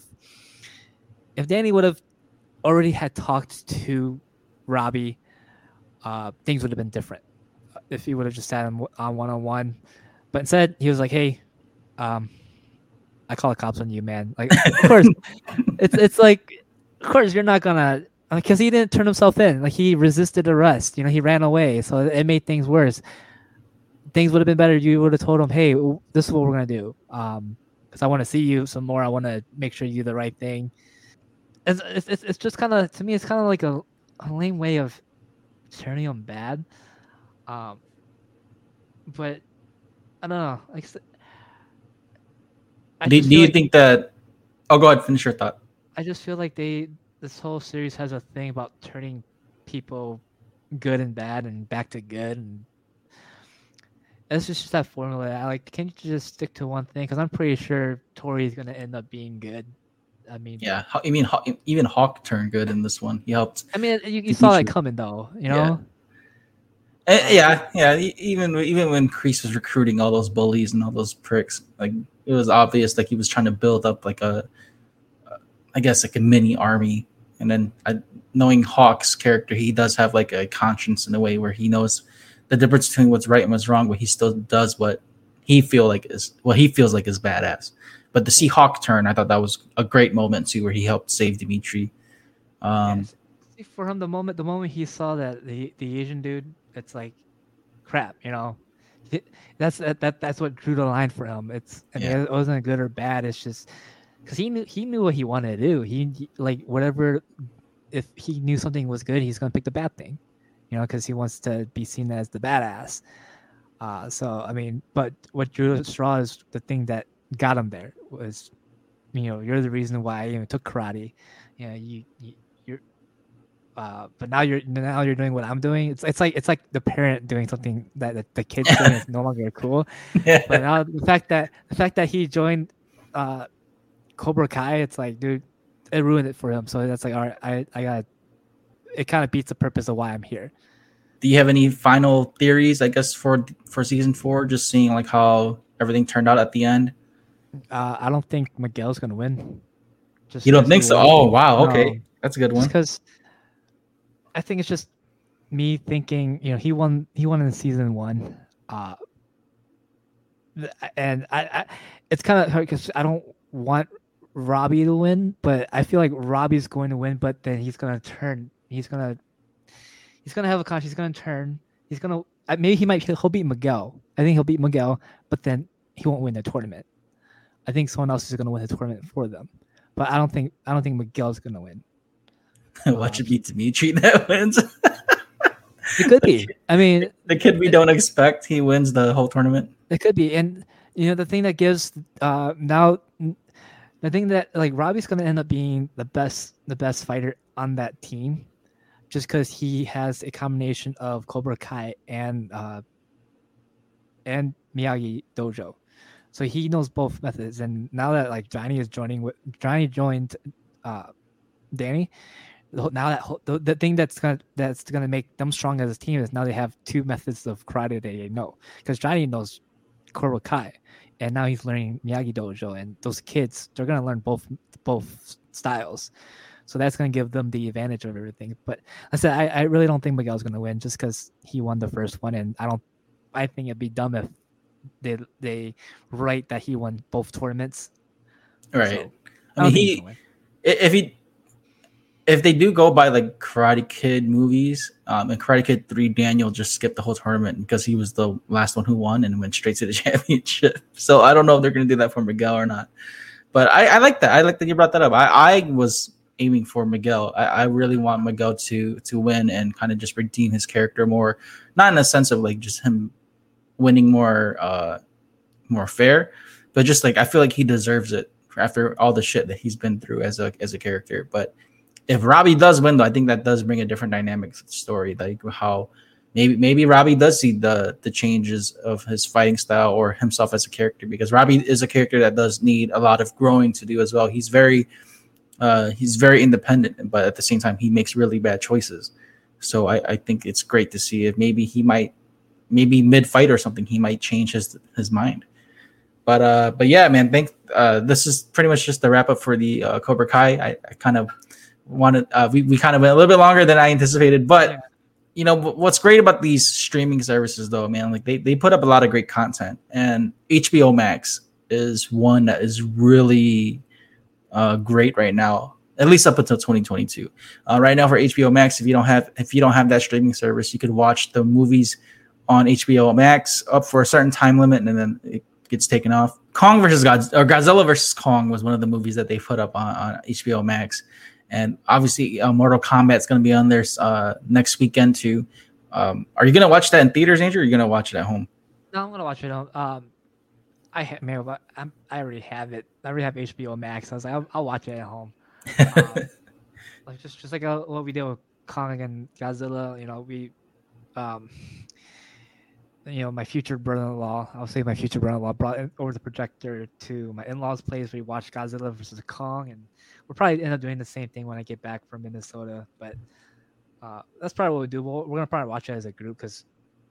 if Danny would have already had talked to Robbie, uh, things would have been different. If he would have just sat him on one on one, but instead he was like, "Hey, um, I call the cops on you, man." Like, of course, it's it's like, of course you're not gonna because he didn't turn himself in. Like he resisted arrest. You know, he ran away, so it made things worse. Things would have been better. You would have told him, "Hey, this is what we're gonna do." Um, because I want to see you some more. I want to make sure you do the right thing. it's it's it's, it's just kind of to me. It's kind of like a, a lame way of turning them bad. Um, but I don't know. Like, s- I Do, just do feel you like think that? Oh, go ahead. Finish your thought. I just feel like they this whole series has a thing about turning people good and bad and back to good, and it's just, just that formula. I like, can't you just stick to one thing? Because I'm pretty sure Tori is gonna end up being good. I mean, Yeah, Haw- I mean, Haw- even Hawk turned good in this one. He helped. I mean, you, you saw that Dimitri. coming though, you Yeah. know. Eh, Uh, yeah, yeah. e- Even even when Kreese was recruiting all those bullies and all those pricks, like it was obvious, like he was trying to build up like a, I guess like a mini army. And then I, knowing Hawk's character, he does have like a conscience in a way where he knows the difference between what's right and what's wrong, but he still does what he feel like is what he feels like is badass. But to see Hawk turn, I thought that was a great moment too, where he helped save Dimitri. Um, yes. See, for him, the moment the moment he saw that the the Asian dude, it's like, crap, you know. He- That's that, that that's what drew the line for him. It's I mean, Yeah. it wasn't good or bad. It's just because he knew he knew what he wanted to do. He, he like whatever. If he knew something was good, he's gonna pick the bad thing, you know, because he wants to be seen as the badass. Uh, so I mean, but what drew the straw is the thing that got him there was, you know, you're the reason why I even took karate. You know, you, you you're, uh, but now you're now you're doing what I'm doing. It's it's like it's like the parent doing something that the, the kid's doing is no longer cool. But now the fact that the fact that he joined, uh, Cobra Kai, it's like, dude, it ruined it for him. So that's like, all right, I I got it. Kind of beats the purpose of why I'm here. do you have any final theories? I guess for for season four, just seeing like how everything turned out at the end. Uh, I don't think Miguel's gonna win. Just You don't 'cause think he so? won. Oh wow, No, okay, that's a good just one. because I think it's just me thinking, you know, he won. He won in season one, uh, th- and I, I it's kind of hard because I don't want Robbie to win, but I feel like Robbie's going to win. But then he's gonna turn. He's gonna he's gonna have a conscience. He's gonna turn. He's gonna uh, maybe he might he'll beat Miguel. I think he'll beat Miguel, but then he won't win the tournament. I think someone else is gonna win the tournament for them. But I don't think I don't think Miguel's gonna win. Watch it be Dimitri that wins. It could be. I mean, The kid we don't expect, he wins the whole tournament. it could be. And you know, the thing that gives uh now the thing that like Robbie's gonna end up being the best the best fighter on that team, just because he has a combination of Cobra Kai and uh and Miyagi Dojo. So he knows both methods. And now that like Johnny is joining with Johnny joined uh Danny, the whole- now that whole- the, the thing that's gonna that's gonna make them strong as a team is now they have two methods of karate they know, because Johnny knows Cobra Kai, and now he's learning Miyagi Dojo, and those kids they're gonna learn both both styles, so that's gonna give them the advantage of everything. But I said I, I really don't think Miguel's gonna win just because he won the first one, and I don't I think it'd be dumb if they they write that he won both tournaments. Right. So, I I mean, don't think he's he gonna win. i- if he if they do go by like Karate Kid movies, um, and Karate Kid three, Daniel just skipped the whole tournament because he was the last one who won and went straight to the championship. So I don't know if they're going to do that for Miguel or not. But I, I like that. I like that you brought that up. I, I was aiming for Miguel. I, I really want Miguel to to win and kind of just redeem his character more, not in a sense of like just him winning more uh more fair, but just like I feel like he deserves it after all the shit that he's been through as a as a character. But if Robbie does win, though, I think that does bring a different dynamic to the story. Like how maybe maybe Robbie does see the the changes of his fighting style or himself as a character, because Robbie is a character that does need a lot of growing to do as well. He's very uh, he's very independent, but at the same time, he makes really bad choices. So I, I think it's great to see if maybe he might maybe mid fight or something he might change his his mind. But uh, but yeah, man, think uh, this is pretty much just the wrap up for the uh, Cobra Kai. I, I kind of wanted uh, we we kind of went a little bit longer than I anticipated, but Yeah. you know what's great about these streaming services, though, man, like they they put up a lot of great content, and H B O Max is one that is really uh, great right now, at least up until twenty twenty-two. Uh, right now for H B O Max, if you don't have if you don't have that streaming service, you could watch the movies on H B O Max up for a certain time limit, and then it gets taken off. Kong versus God or Godzilla versus Kong was one of the movies that they put up on, on H B O Max, and obviously uh, Mortal Kombat is going to be on there uh, next weekend too. Um, are you going to watch that in theaters, Andrew? Or are you going to watch it at home? No, I'm gonna watch it. On, um, I ha- man, but I'm, I already have it. I already have H B O Max. I was like, I'll, I'll watch it at home. Um, like just just like uh, what we did with Kong and Godzilla. You know, we, um, you know, my future brother-in-law. I'll say my future brother-in-law brought in, over the projector to my in-laws' place. We watched Godzilla versus Kong, and we'll probably end up doing the same thing when I get back from Minnesota. But uh, that's probably what we do. We'll, we're gonna probably watch it as a group because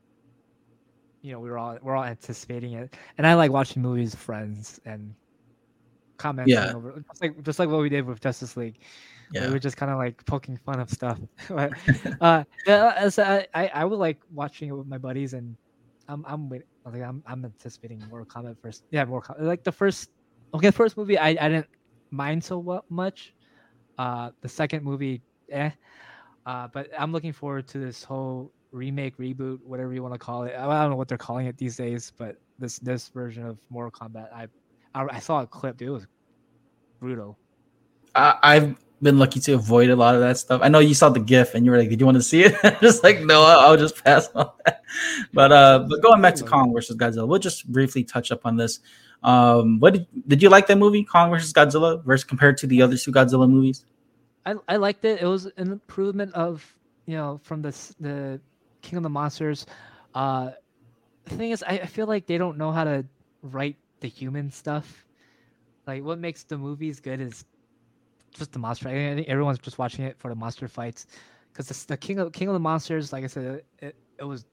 you know, we were all we're all anticipating it, and I like watching movies with friends and commenting Yeah. over, just like just like what we did with Justice League. Yeah. We were just kind of like poking fun of stuff. But, uh, yeah, as I, I I would like watching it with my buddies, and I'm I'm wait, like I'm I'm anticipating Mortal Kombat first. Yeah, Mortal Kombat. Like the first, okay, the first movie I I didn't mind so wa- much. Uh, the second movie, eh. Uh, but I'm looking forward to this whole remake, reboot, whatever you want to call it. I don't know what they're calling it these days, but this this version of Mortal Kombat, I I, I saw a clip. Dude, it was brutal. I, I've been lucky to avoid a lot of that stuff. I know you saw the GIF and you were like, "Did you want to see it?" Just like, no, I'll, I'll just pass on that. But uh, but going back to Kong versus Godzilla, we'll just briefly touch up on this. Um, what did did you like that movie, Kong versus Godzilla, versus compared to the other two Godzilla movies? I I liked it. It was an improvement of you know from the the King of the Monsters. Uh, the thing is, I, I feel like they don't know how to write the human stuff. Like what makes the movies good is just the monster. I think everyone's just watching it for the monster fights, because the, the King of King of the Monsters, like I said, it, it was.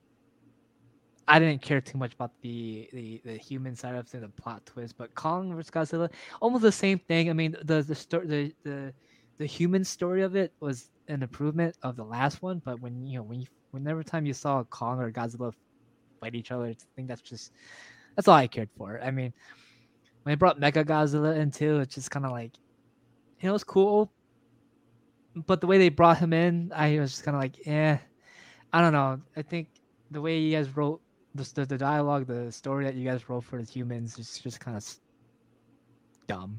I didn't care too much about the, the, the human side of the plot twist, but Kong versus Godzilla, almost the same thing. I mean, the the story, the, the the human story of it was an improvement of the last one. But when you know when you whenever time you saw Kong or Godzilla fight each other, I think that's just that's all I cared for. I mean, when they brought Mega Godzilla into, it's just kind of like, you know, it's cool, but the way they brought him in, I was just kind of like, eh, I don't know. I think the way you guys wrote the the, the dialogue, the story that you guys wrote for the humans, is just kind of dumb.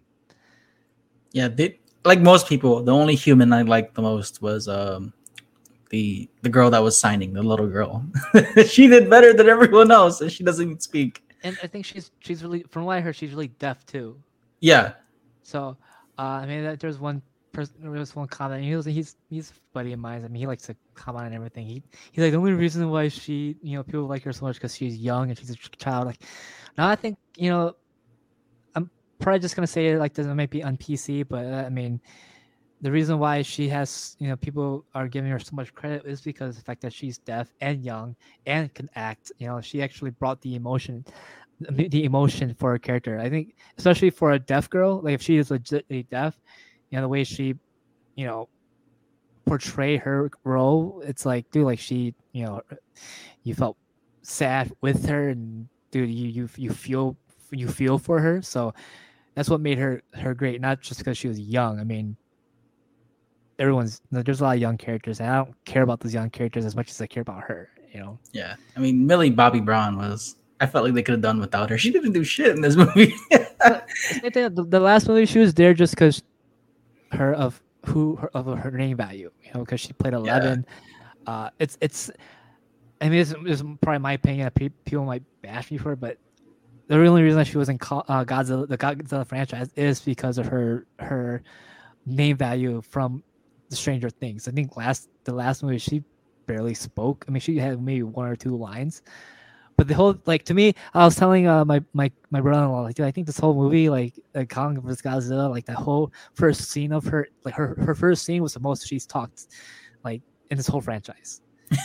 Yeah, they, like most people, the only human I liked the most was um the the girl that was signing, the little girl. She did better than everyone else, and she doesn't even speak. And I think she's she's really, from what I heard, she's really deaf too. Yeah. So, uh, I mean, there's one person, there was one comment. He was he's he's a buddy of mine. I mean, he likes to comment on everything. He he's like, the only reason why she, you know, people like her so much because she's young and she's a child. Like, now I think, you know, I'm probably just gonna say it like this. It might be on P C, but uh, I mean, the reason why she has, you know, people are giving her so much credit is because of the fact that she's deaf and young and can act. You know, she actually brought the emotion, the emotion for her character. I think, especially for a deaf girl, like if she is legitimately deaf, you know, the way she, you know, portray her role, it's like, dude, like she, you know, you felt sad with her, and dude, you you you feel you feel for her. So that's what made her her great, not just because she was young. I mean, everyone's there's a lot of young characters, and I don't care about those young characters as much as I care about her. You know? Yeah. I mean, Millie Bobby Brown was. I felt like they could have done without her. She didn't do shit in this movie. the, the last movie, she was there just because her of who her, of her name value. You know, because she played Eleven. Yeah. Uh, it's it's. I mean, it's, it's probably my opinion. People might bash me for it, but the only reason she was in uh, Godzilla, the Godzilla franchise, is because of her her name value from the Stranger Things. I think last the last movie she barely spoke. I mean, she had maybe one or two lines, but the whole, like, to me, I was telling uh, my my my brother-in-law, like, dude, I think this whole movie, like, like Kong versus Godzilla, like that whole first scene of her, like her her first scene was the most she's talked, like, in this whole franchise.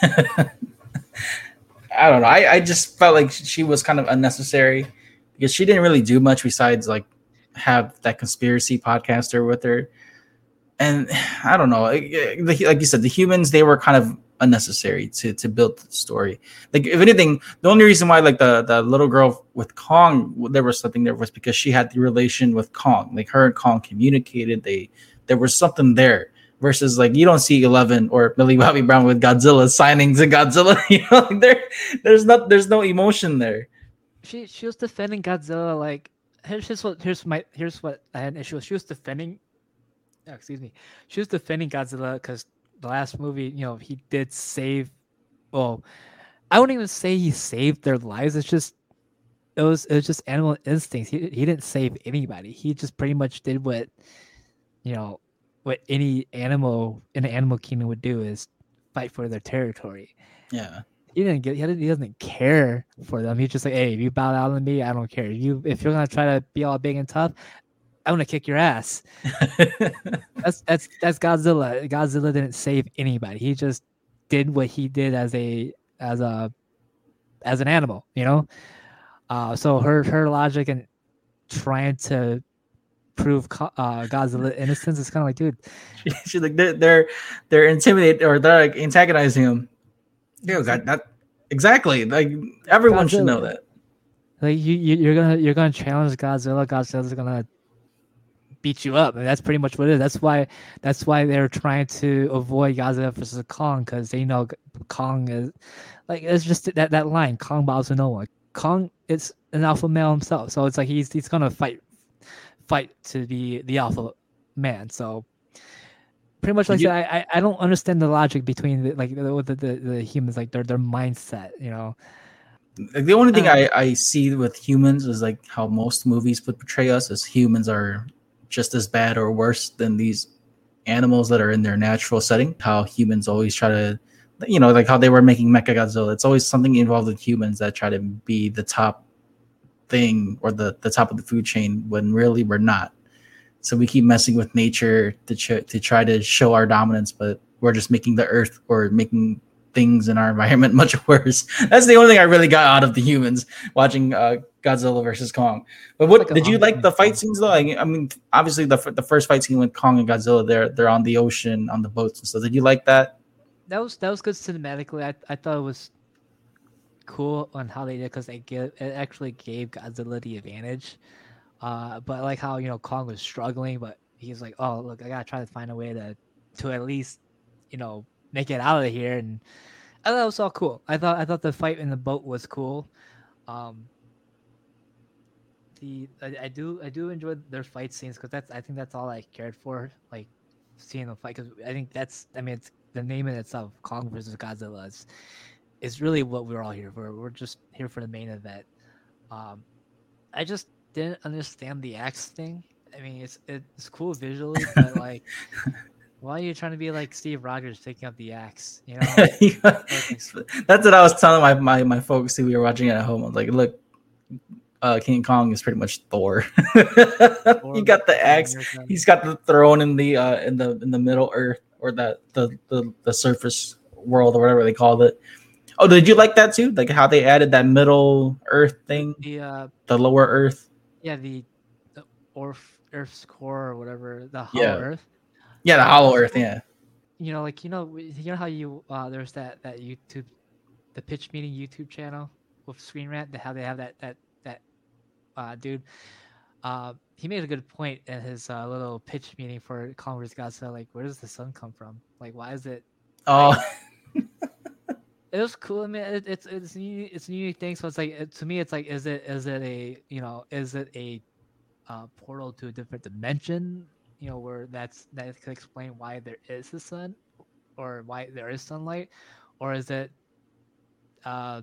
I don't know. I, I just felt like she was kind of unnecessary because she didn't really do much besides like have that conspiracy podcaster with her. And I don't know, like you said, the humans, they were kind of unnecessary to, to build the story. Like, if anything, the only reason why like the, the little girl with Kong, there was something there was because she had the relation with Kong. Like her and Kong communicated. They there was something there. Versus, like, you don't see Eleven or Millie Bobby Brown with Godzilla signing to Godzilla. You know, like there, there's not, there's no emotion there. She she was defending Godzilla. Like, here's, here's what here's my here's what I had an issue with. She was defending yeah, excuse me. She was defending Godzilla because the last movie, you know, he did save. Well, I wouldn't even say he saved their lives. It's just it was it was just animal instincts. He he didn't save anybody. He just pretty much did what you know what any animal in the animal kingdom would do is fight for their territory. Yeah. He didn't get. He doesn't, he doesn't care for them. He's just like, hey, if you bow down to me, I don't care. You if you're gonna try to be all big and tough, I'm gonna kick your ass. That's that's that's Godzilla. Godzilla didn't save anybody. He just did what he did as a as a as an animal, you know. Uh, so her her logic and trying to prove uh, Godzilla innocence is kind of like, dude, She's like they're they're they're intimidated or they're like antagonizing him. Yeah, that, that exactly. Like everyone should know that. Like you, you you're gonna you're gonna challenge Godzilla. Godzilla's gonna beat you up, and that's pretty much what it is. That's why that's why they're trying to avoid Godzilla versus Kong, because they know Kong is like it's just that that line. Kong bows to no one. Kong is an alpha male himself, so it's like he's he's gonna fight fight to be the alpha man. So pretty much like You- I, I I don't understand the logic between the, like the, the the the humans, like their their mindset, you know. Like the only thing Uh, I, I see with humans is like how most movies would portray us as humans are just as bad or worse than these animals that are in their natural setting. How humans always try to, you know, like how they were making Mechagodzilla. It's always something involved with humans that try to be the top thing or the, the top of the food chain when really we're not. So we keep messing with nature to ch- to try to show our dominance, but we're just making the earth or making things in our environment much worse. That's the only thing I really got out of the humans watching uh, Godzilla versus Kong. But what Like a did you long like the time. fight scenes though? I, I mean, obviously the f- the first fight scene with Kong and Godzilla, they're they're on the ocean on the boats and stuff. Did you like that? That was that was good cinematically. I I thought it was cool on how they did, because they give it actually gave Godzilla the advantage. Uh, but I like how you know Kong was struggling, but he's like, oh look, I gotta try to find a way to to at least you know make it out of here. And I thought it was all cool. I thought I thought the fight in the boat was cool. Um, the I, I do I do enjoy their fight scenes, because that's I think that's all I cared for, like seeing them fight, because I think that's I mean it's the name in itself, Kong versus Godzilla, is, is really what we're all here for. We're just here for the main event. Um, I just didn't understand the axe thing. I mean, it's it's cool visually, but like, why are you trying to be like Steve Rogers picking up the axe? You know, That's what I was telling my, my, my folks who we were watching it at home. I was like, look, uh, King Kong is pretty much Thor. He got the axe. He's got the throne in the uh, in the in the Middle Earth, or the, the the the surface world, or whatever they called it. Oh, did you like that too? Like how they added that Middle Earth thing, the uh, the Lower Earth. yeah, the, the Orf, Earth's core or whatever, the Hollow Yeah. Earth. Yeah, the Hollow Earth. Yeah. You know, like you know, you know how you uh, there's that that YouTube, the pitch meeting YouTube channel with Screen Rant. How they have that that that uh, dude. Uh, he made a good point in his uh, little pitch meeting for Kong versus Godzilla. Like, where does the sun come from? Like, why is it? Oh, It was cool. I mean, it, it's it's a unique, it's a unique thing. So it's like it, to me, it's like, is it is it a you know is it a uh, portal to a different dimension? You know, where that's that could explain why there is the sun, or why there is sunlight, or is it uh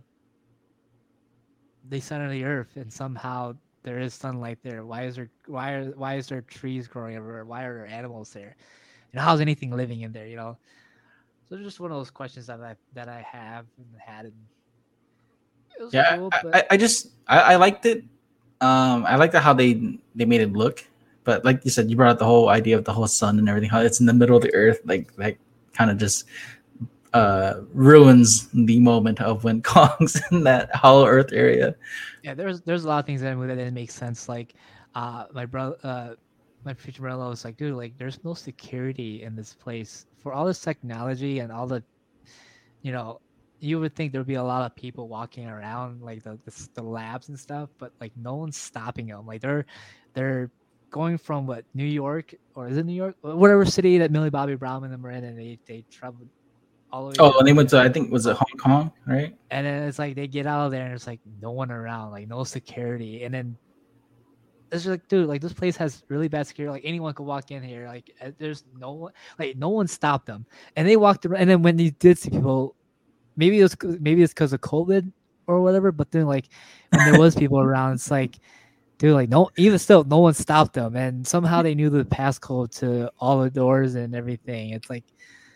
the center of the earth and somehow there is sunlight there? Why is there why are why is there trees growing everywhere? Why are there animals there? And how's anything living in there? You know. So it's just one of those questions that I that I have and had. And it was yeah. cool, I, but I, I just I, I liked it. Um, I liked how they they made it look. But like you said, you brought up the whole idea of the whole sun and everything. How it's in the middle of the earth, like that kind of just uh, ruins the moment of when Kong's in that Hollow Earth area. yeah, there's there's a lot of things in that movie that didn't make sense. Like, uh, my brother, uh, my future brother was like, dude, like, there's no security in this place for all this technology and all the, you know, you would think there'd be a lot of people walking around, like the the, the labs and stuff, but like no one's stopping them. Like they're they're going from what New York, or is it New York, whatever city that Millie Bobby Brown and them were in, and they they traveled all the way. Oh, down and they there. went to I think was it Hong Kong, right? And then it's like they get out of there and there's like no one around, like no security. And then it's just like, dude, like this place has really bad security. Like anyone could walk in here. Like uh, there's no one, like no one stopped them. And they walked around. And then when they did see people, maybe it was maybe it's because of COVID or whatever. But then like when there was people around, it's like, dude, like no, even still, no one stopped them. And somehow they knew the passcode to all the doors and everything. It's like,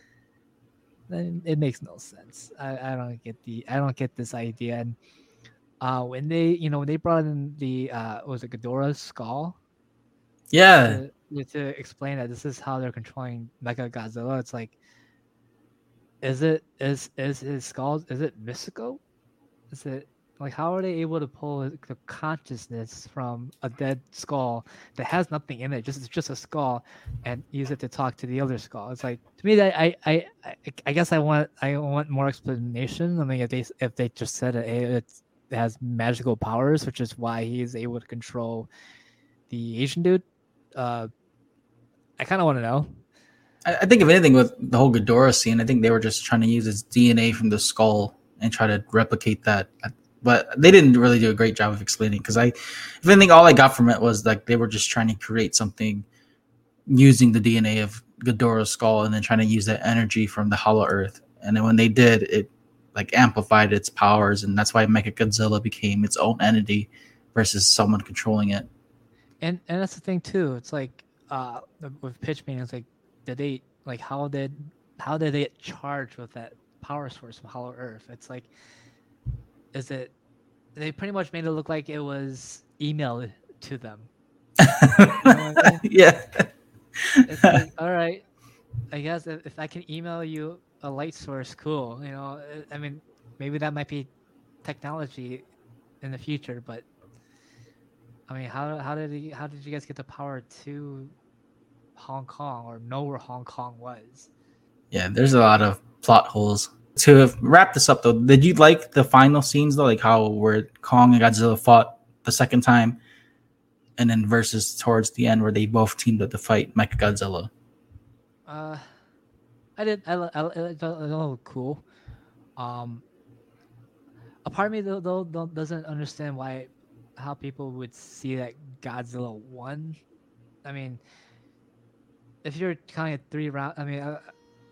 it makes no sense. I, I don't get the I don't get this idea. And uh, when they you know when they brought in the uh, what was it Ghidorah's skull? Yeah, To, to explain that this is how they're controlling Mecha Godzilla. It's like, is it is is his skull? Is it mystical? Is it like how are they able to pull the consciousness from a dead skull that has nothing in it, just it's just a skull, and use it to talk to the other skull? It's like to me that I I I, I guess I want I want more explanation. I mean, if they if they just said it, it's, it has magical powers, which is why he is able to control the Asian dude. Uh, I kind of want to know. I, I think if anything with the whole Ghidorah scene, I think they were just trying to use his D N A from the skull and try to replicate that. But they didn't really do a great job of explaining because I, if anything, all I got from it was like they were just trying to create something using the D N A of Ghidorah's skull and then trying to use that energy from the Hollow Earth. And then when they did, it like amplified its powers, and that's why Mechagodzilla became its own entity versus someone controlling it. And and that's the thing too. It's like uh with Pitch Meeting, it's like did they like how did how did they get charged with that power source from Hollow Earth? It's like, is it they pretty much made it look like it was emailed to them. You know what I mean? Yeah. It's like, all right, I guess if, if I can email you a light source, cool. You know, I mean, maybe that might be technology in the future, but I mean, how how did he, how did you guys get the power to Hong Kong or know where Hong Kong was? Yeah, there's a lot of plot holes. To wrap this up, though, did you like the final scenes, though? Like how where Kong and Godzilla fought the second time, and then versus towards the end where they both teamed up to fight Mechagodzilla? Uh, I did. I, I, I, I thought cool. Um, a part of me though, though don't, doesn't understand why, how people would see that Godzilla won. I mean, if you're counting it three round, I mean, uh,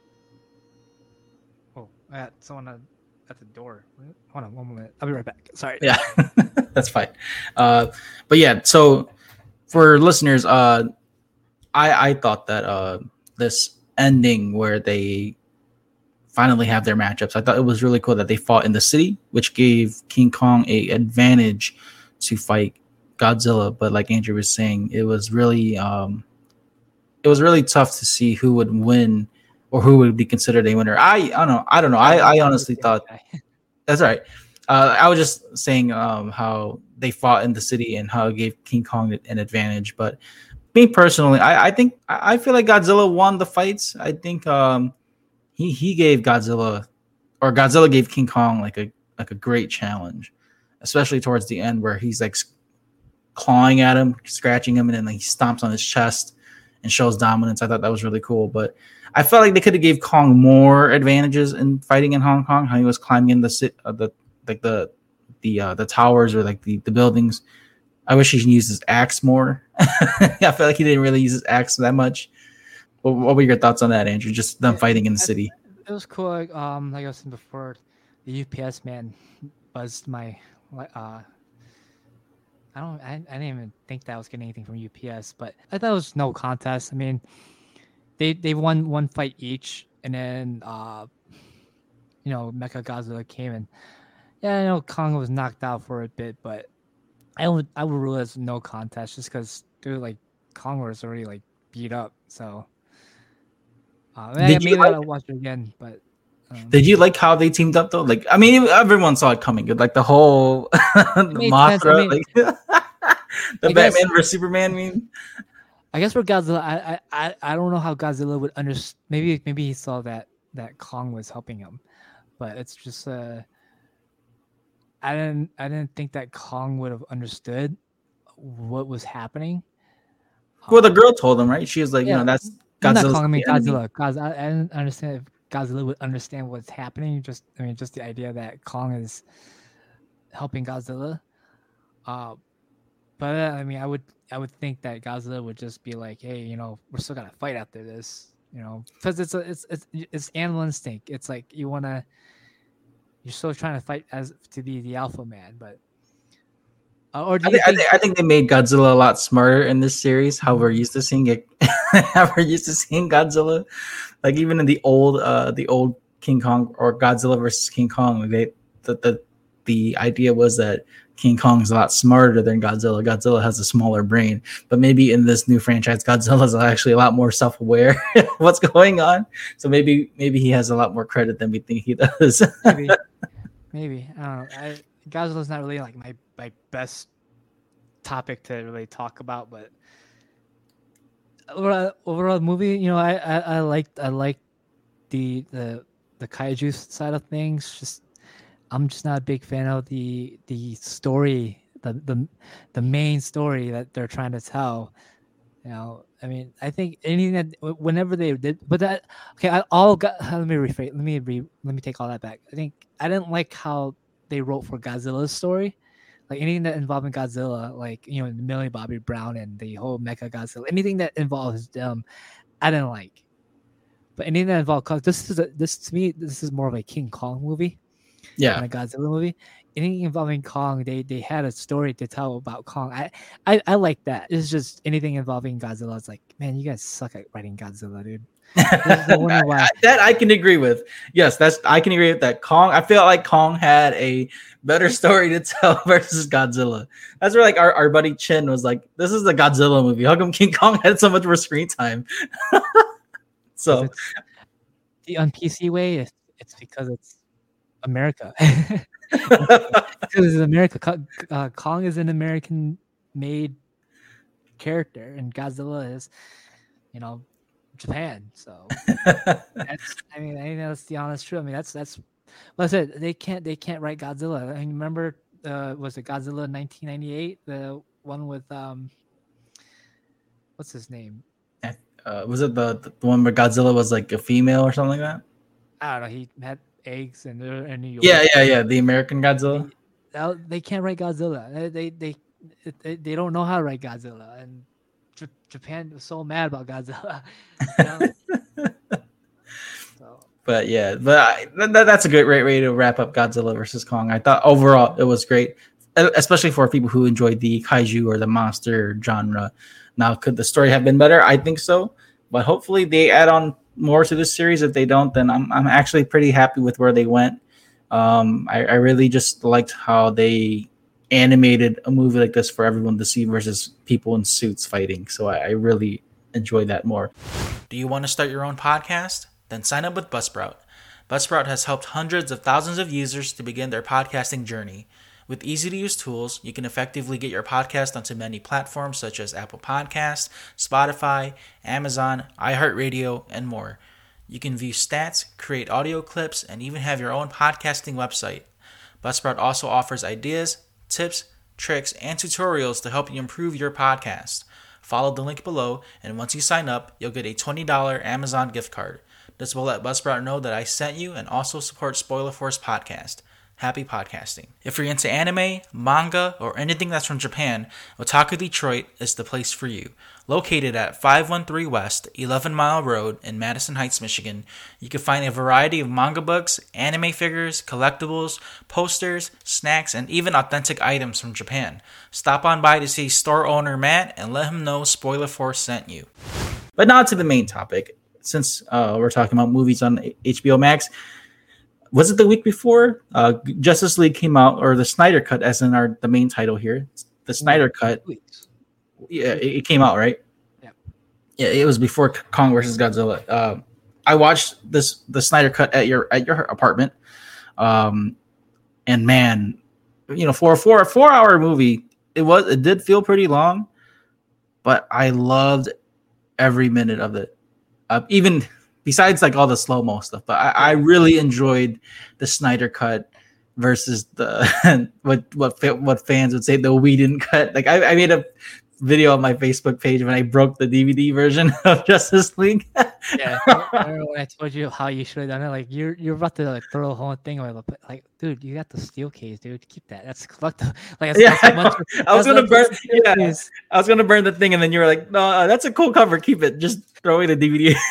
oh, I got someone at, at the door. Hold on, one moment. I'll be right back. Sorry. Yeah, that's fine. Uh, but yeah, so for listeners, uh, I I thought that uh, this ending where they finally have their matchups, I thought it was really cool that they fought in the city, which gave King Kong a advantage to fight Godzilla. But like Andrew was saying, it was really um, it was really tough to see who would win or who would be considered a winner. I, I don't know. I don't know. I, I honestly thought that's all right. Uh, I was just saying um, how they fought in the city and how it gave King Kong an advantage. But me personally, I, I think I feel like Godzilla won the fights. I think um, he he gave Godzilla or Godzilla gave King Kong like a like a great challenge, especially towards the end where he's like clawing at him, scratching him, and then like, he stomps on his chest and shows dominance. I thought that was really cool. But I felt like they could have gave Kong more advantages in fighting in Hong Kong. How he was climbing in the sit uh, the like the the uh, the towers or like the, the buildings. I wish he used his axe more. I feel like he didn't really use his axe that much. What, what were your thoughts on that, Andrew? Just them fighting in the city. It was cool. Like, um, like I was saying before, the U P S man buzzed my. Uh, I don't. I, I didn't even think that I was getting anything from U P S, but I thought it was no contest. I mean, they they won one fight each, and then uh, you know, Mechagodzilla came and yeah, I know Kong was knocked out for a bit, but I would I would rule it as no contest just because dude, like Kong was already like beat up. So uh, Did maybe you like- I'll watch it again. But um, Did you like how they teamed up though? Like, I mean, everyone saw it coming. Like the whole the made sense. I Mothra, mean, like the I Batman guess- versus Superman meme. I guess for Godzilla, I I, I, I don't know how Godzilla would understand. Maybe maybe he saw that that Kong was helping him, but it's just uh, I didn't I didn't think that Kong would have understood what was happening. Well, the Um, girl told him, right? She was like, Yeah. you know, that's I'm not Godzilla's calling me the enemy. Godzilla. Cause I, I didn't understand if Godzilla would understand what's happening. Just I mean, just the idea that Kong is helping Godzilla. Uh, But uh, I mean, I would I would think that Godzilla would just be like, hey, you know, we're still gonna fight after this, you know, because it's a it's it's it's animal instinct. It's like you wanna you're still trying to fight as to be the alpha man, but uh, or do I you think, I think? think I think they made Godzilla a lot smarter in this series. How we're used to seeing it, how we're used to seeing Godzilla, like even in the old uh the old King Kong or Godzilla versus King Kong, they the the, the idea was that King Kong's a lot smarter than Godzilla. Godzilla has a smaller brain, but maybe in this new franchise, Godzilla's actually a lot more self-aware of what's going on. So maybe maybe he has a lot more credit than we think he does. maybe maybe I don't know. I, Godzilla's not really like my my best topic to really talk about, but overall, overall movie, you know, I I, I liked I liked the the the kaiju side of things. Just I'm just not a big fan of the the story, the the the main story that they're trying to tell. You know, I mean, I think anything that whenever they did, but that okay, I all got. Let me rephrase. Let me re, let me take all that back. I think I didn't like how they wrote for Godzilla's story, like anything that involving Godzilla, like you know, Millie Bobby Brown and the whole Mecha Godzilla, anything that involves them, I didn't like. But anything that involved Kong, this is a, this to me, this is more of a King Kong movie. Yeah, in a Godzilla movie. Anything involving Kong, they they had a story to tell about Kong. I I, I like that. It's just anything involving Godzilla. It's like, man, you guys suck at writing Godzilla, dude. I, I, that I can agree with. Yes, that's I can agree with that. Kong. I feel like Kong had a better story to tell versus Godzilla. That's where like our, our buddy Chin was like, "This is the Godzilla movie. How come King Kong had so much more screen time?" So the on P C way, it's, it's because it's America. Because it's America. Uh, Kong is an American-made character, and Godzilla is, you know, Japan. So that's, I mean, I think that's the honest truth. I mean, that's that's. Like I said, they can't they can't write Godzilla. I mean, remember, uh, was it Godzilla nineteen ninety-eight, the one with um, what's his name? Uh, was it the the one where Godzilla was like a female or something like that? I don't know. He had eggs and they're in New York. Yeah, yeah, yeah. The American Godzilla. They, they can't write Godzilla. They they they they don't know how to write Godzilla, and J- Japan was so mad about Godzilla. You know? So. But yeah, but I, that, that's a great way to wrap up Godzilla versus Kong. I thought overall it was great, especially for people who enjoyed the kaiju or the monster genre. Now, could the story have been better? I think so, but hopefully they add on more to this series. If they don't, then I'm I'm actually pretty happy with where they went. Um, I, I really just liked how they animated a movie like this for everyone to see versus people in suits fighting. So I, I really enjoyed that more. Do you want to start your own podcast? Then sign up with Buzzsprout. Buzzsprout has helped hundreds of thousands of users to begin their podcasting journey. With easy-to-use tools, you can effectively get your podcast onto many platforms such as Apple Podcasts, Spotify, Amazon, iHeartRadio, and more. You can view stats, create audio clips, and even have your own podcasting website. Buzzsprout also offers ideas, tips, tricks, and tutorials to help you improve your podcast. Follow the link below, and once you sign up, you'll get a twenty dollars Amazon gift card. This will let Buzzsprout know that I sent you and also support Spoiler Force Podcast. Happy podcasting. If you're into anime, manga, or anything that's from Japan, Otaku Detroit is the place for you. Located at five one three West eleven Mile Road in Madison Heights, Michigan, you can find a variety of manga books, anime figures, collectibles, posters, snacks, and even authentic items from Japan. Stop on by to see store owner Matt and let him know Spoiler Force sent you. But now to the main topic. Since uh, we're talking about movies on H B O Max, was it the week before uh, Justice League came out, or the Snyder Cut, as in our the main title here? The Snyder Cut. Yeah, it, it came out, right? Yeah. Yeah, it was before Kong versus Godzilla. Uh, I watched this the Snyder Cut at your at your apartment, um, and man, you know, for a four a four hour movie, it was it did feel pretty long, but I loved every minute of it. Uh, even besides like all the slow-mo stuff, but I, I really enjoyed the Snyder Cut versus the what what what fans would say the Whedon cut. Like I, I made a video on my Facebook page when I broke the D V D version of Justice League. Yeah, I remember when I told you how you should have done it. Like you're you're about to like throw the whole thing away, but like, dude, you got the steel case, dude. Keep that. That's fucked up. Like, that's, Yeah, that's I, much, I was that's gonna much burn. steel Yeah, case. I was gonna burn the thing, and then you were like, "No, uh, that's a cool cover. Keep it. Just throw away the D V D."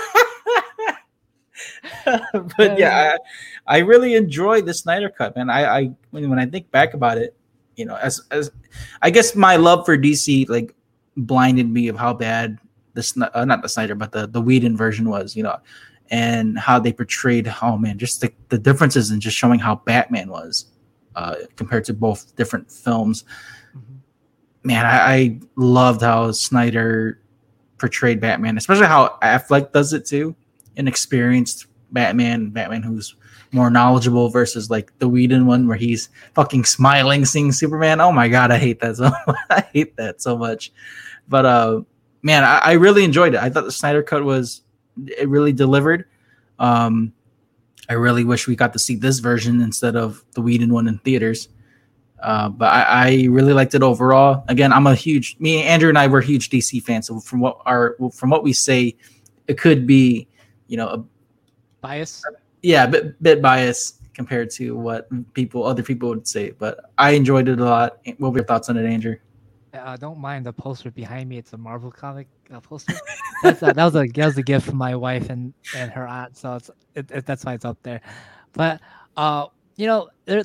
But yeah, I, I really enjoyed the Snyder Cut, man. I, I when, when I think back about it, you know, as as I guess my love for D C like blinded me of how bad the Sny- uh, not the Snyder, but the the Whedon version was, you know, and how they portrayed. Oh man, just the, the differences in just showing how Batman was uh, compared to both different films. Mhm. Man, I, I loved how Snyder portrayed Batman, especially how Affleck does it too. An experienced Batman, Batman who's more knowledgeable versus like the Whedon one where he's fucking smiling seeing Superman. Oh my god, I hate that so I hate that so much. But uh, man, I, I really enjoyed it. I thought the Snyder Cut was it really delivered. Um, I really wish we got to see this version instead of the Whedon one in theaters. Uh, but I, I really liked it overall. Again, I'm a huge me, Andrew, and I were huge D C fans. So from what our from what we say, it could be, you know, a, Bias. yeah, a bit bit biased compared to what people other people would say. But I enjoyed it a lot. What were your thoughts on it, Andrew? Uh, don't mind the poster behind me. It's a Marvel comic uh, poster. That's uh, that was a that was a gift from my wife and, and her aunt, so it's it, it, that's why it's up there. But uh, you know, there,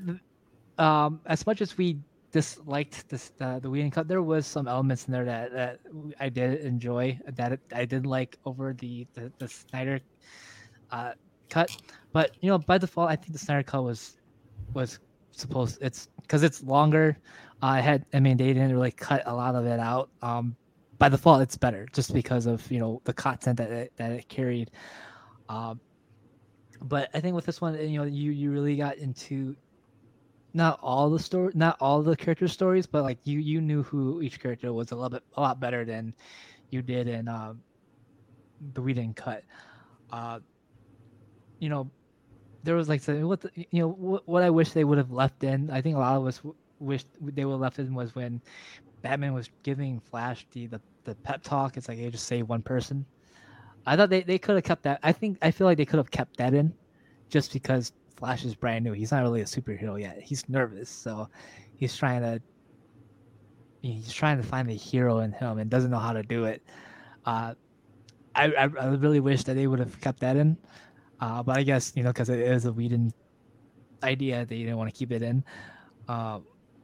um, as much as we disliked this uh, the Whedon cut, there was some elements in there that, that I did enjoy, that it, I did like over the the, the Snyder uh, cut. But you know, by default, I think the Snyder cut was was supposed it's because it's longer. Uh, I had, I mean, they didn't really cut a lot of it out. Um, by default, it's better just because of you know the content that it, that it carried. Um, but I think with this one, you know, you you really got into not all the story, not all the character stories, but like you you knew who each character was a little bit a lot better than you did in um, the Whedon cut. Uh, you know, there was like some, what the, you know what, what I wish they would have left in. I think a lot of us w- wished they would have left in was when Batman was giving Flash the the, the pep talk. It's like they just say one person. I thought they, they could have kept that. I think I feel like they could have kept that in, just because Flash is brand new. He's not really a superhero yet. He's nervous, so he's trying to he's trying to find the hero in him and doesn't know how to do it. Uh, I, I I really wish that they would have kept that in, uh, but I guess you know because it is a Whedon idea, they didn't want to keep it in. Uh,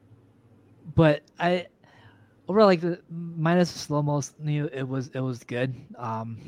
but I overall like the minus the slow mo, you know, it was it was good. Um,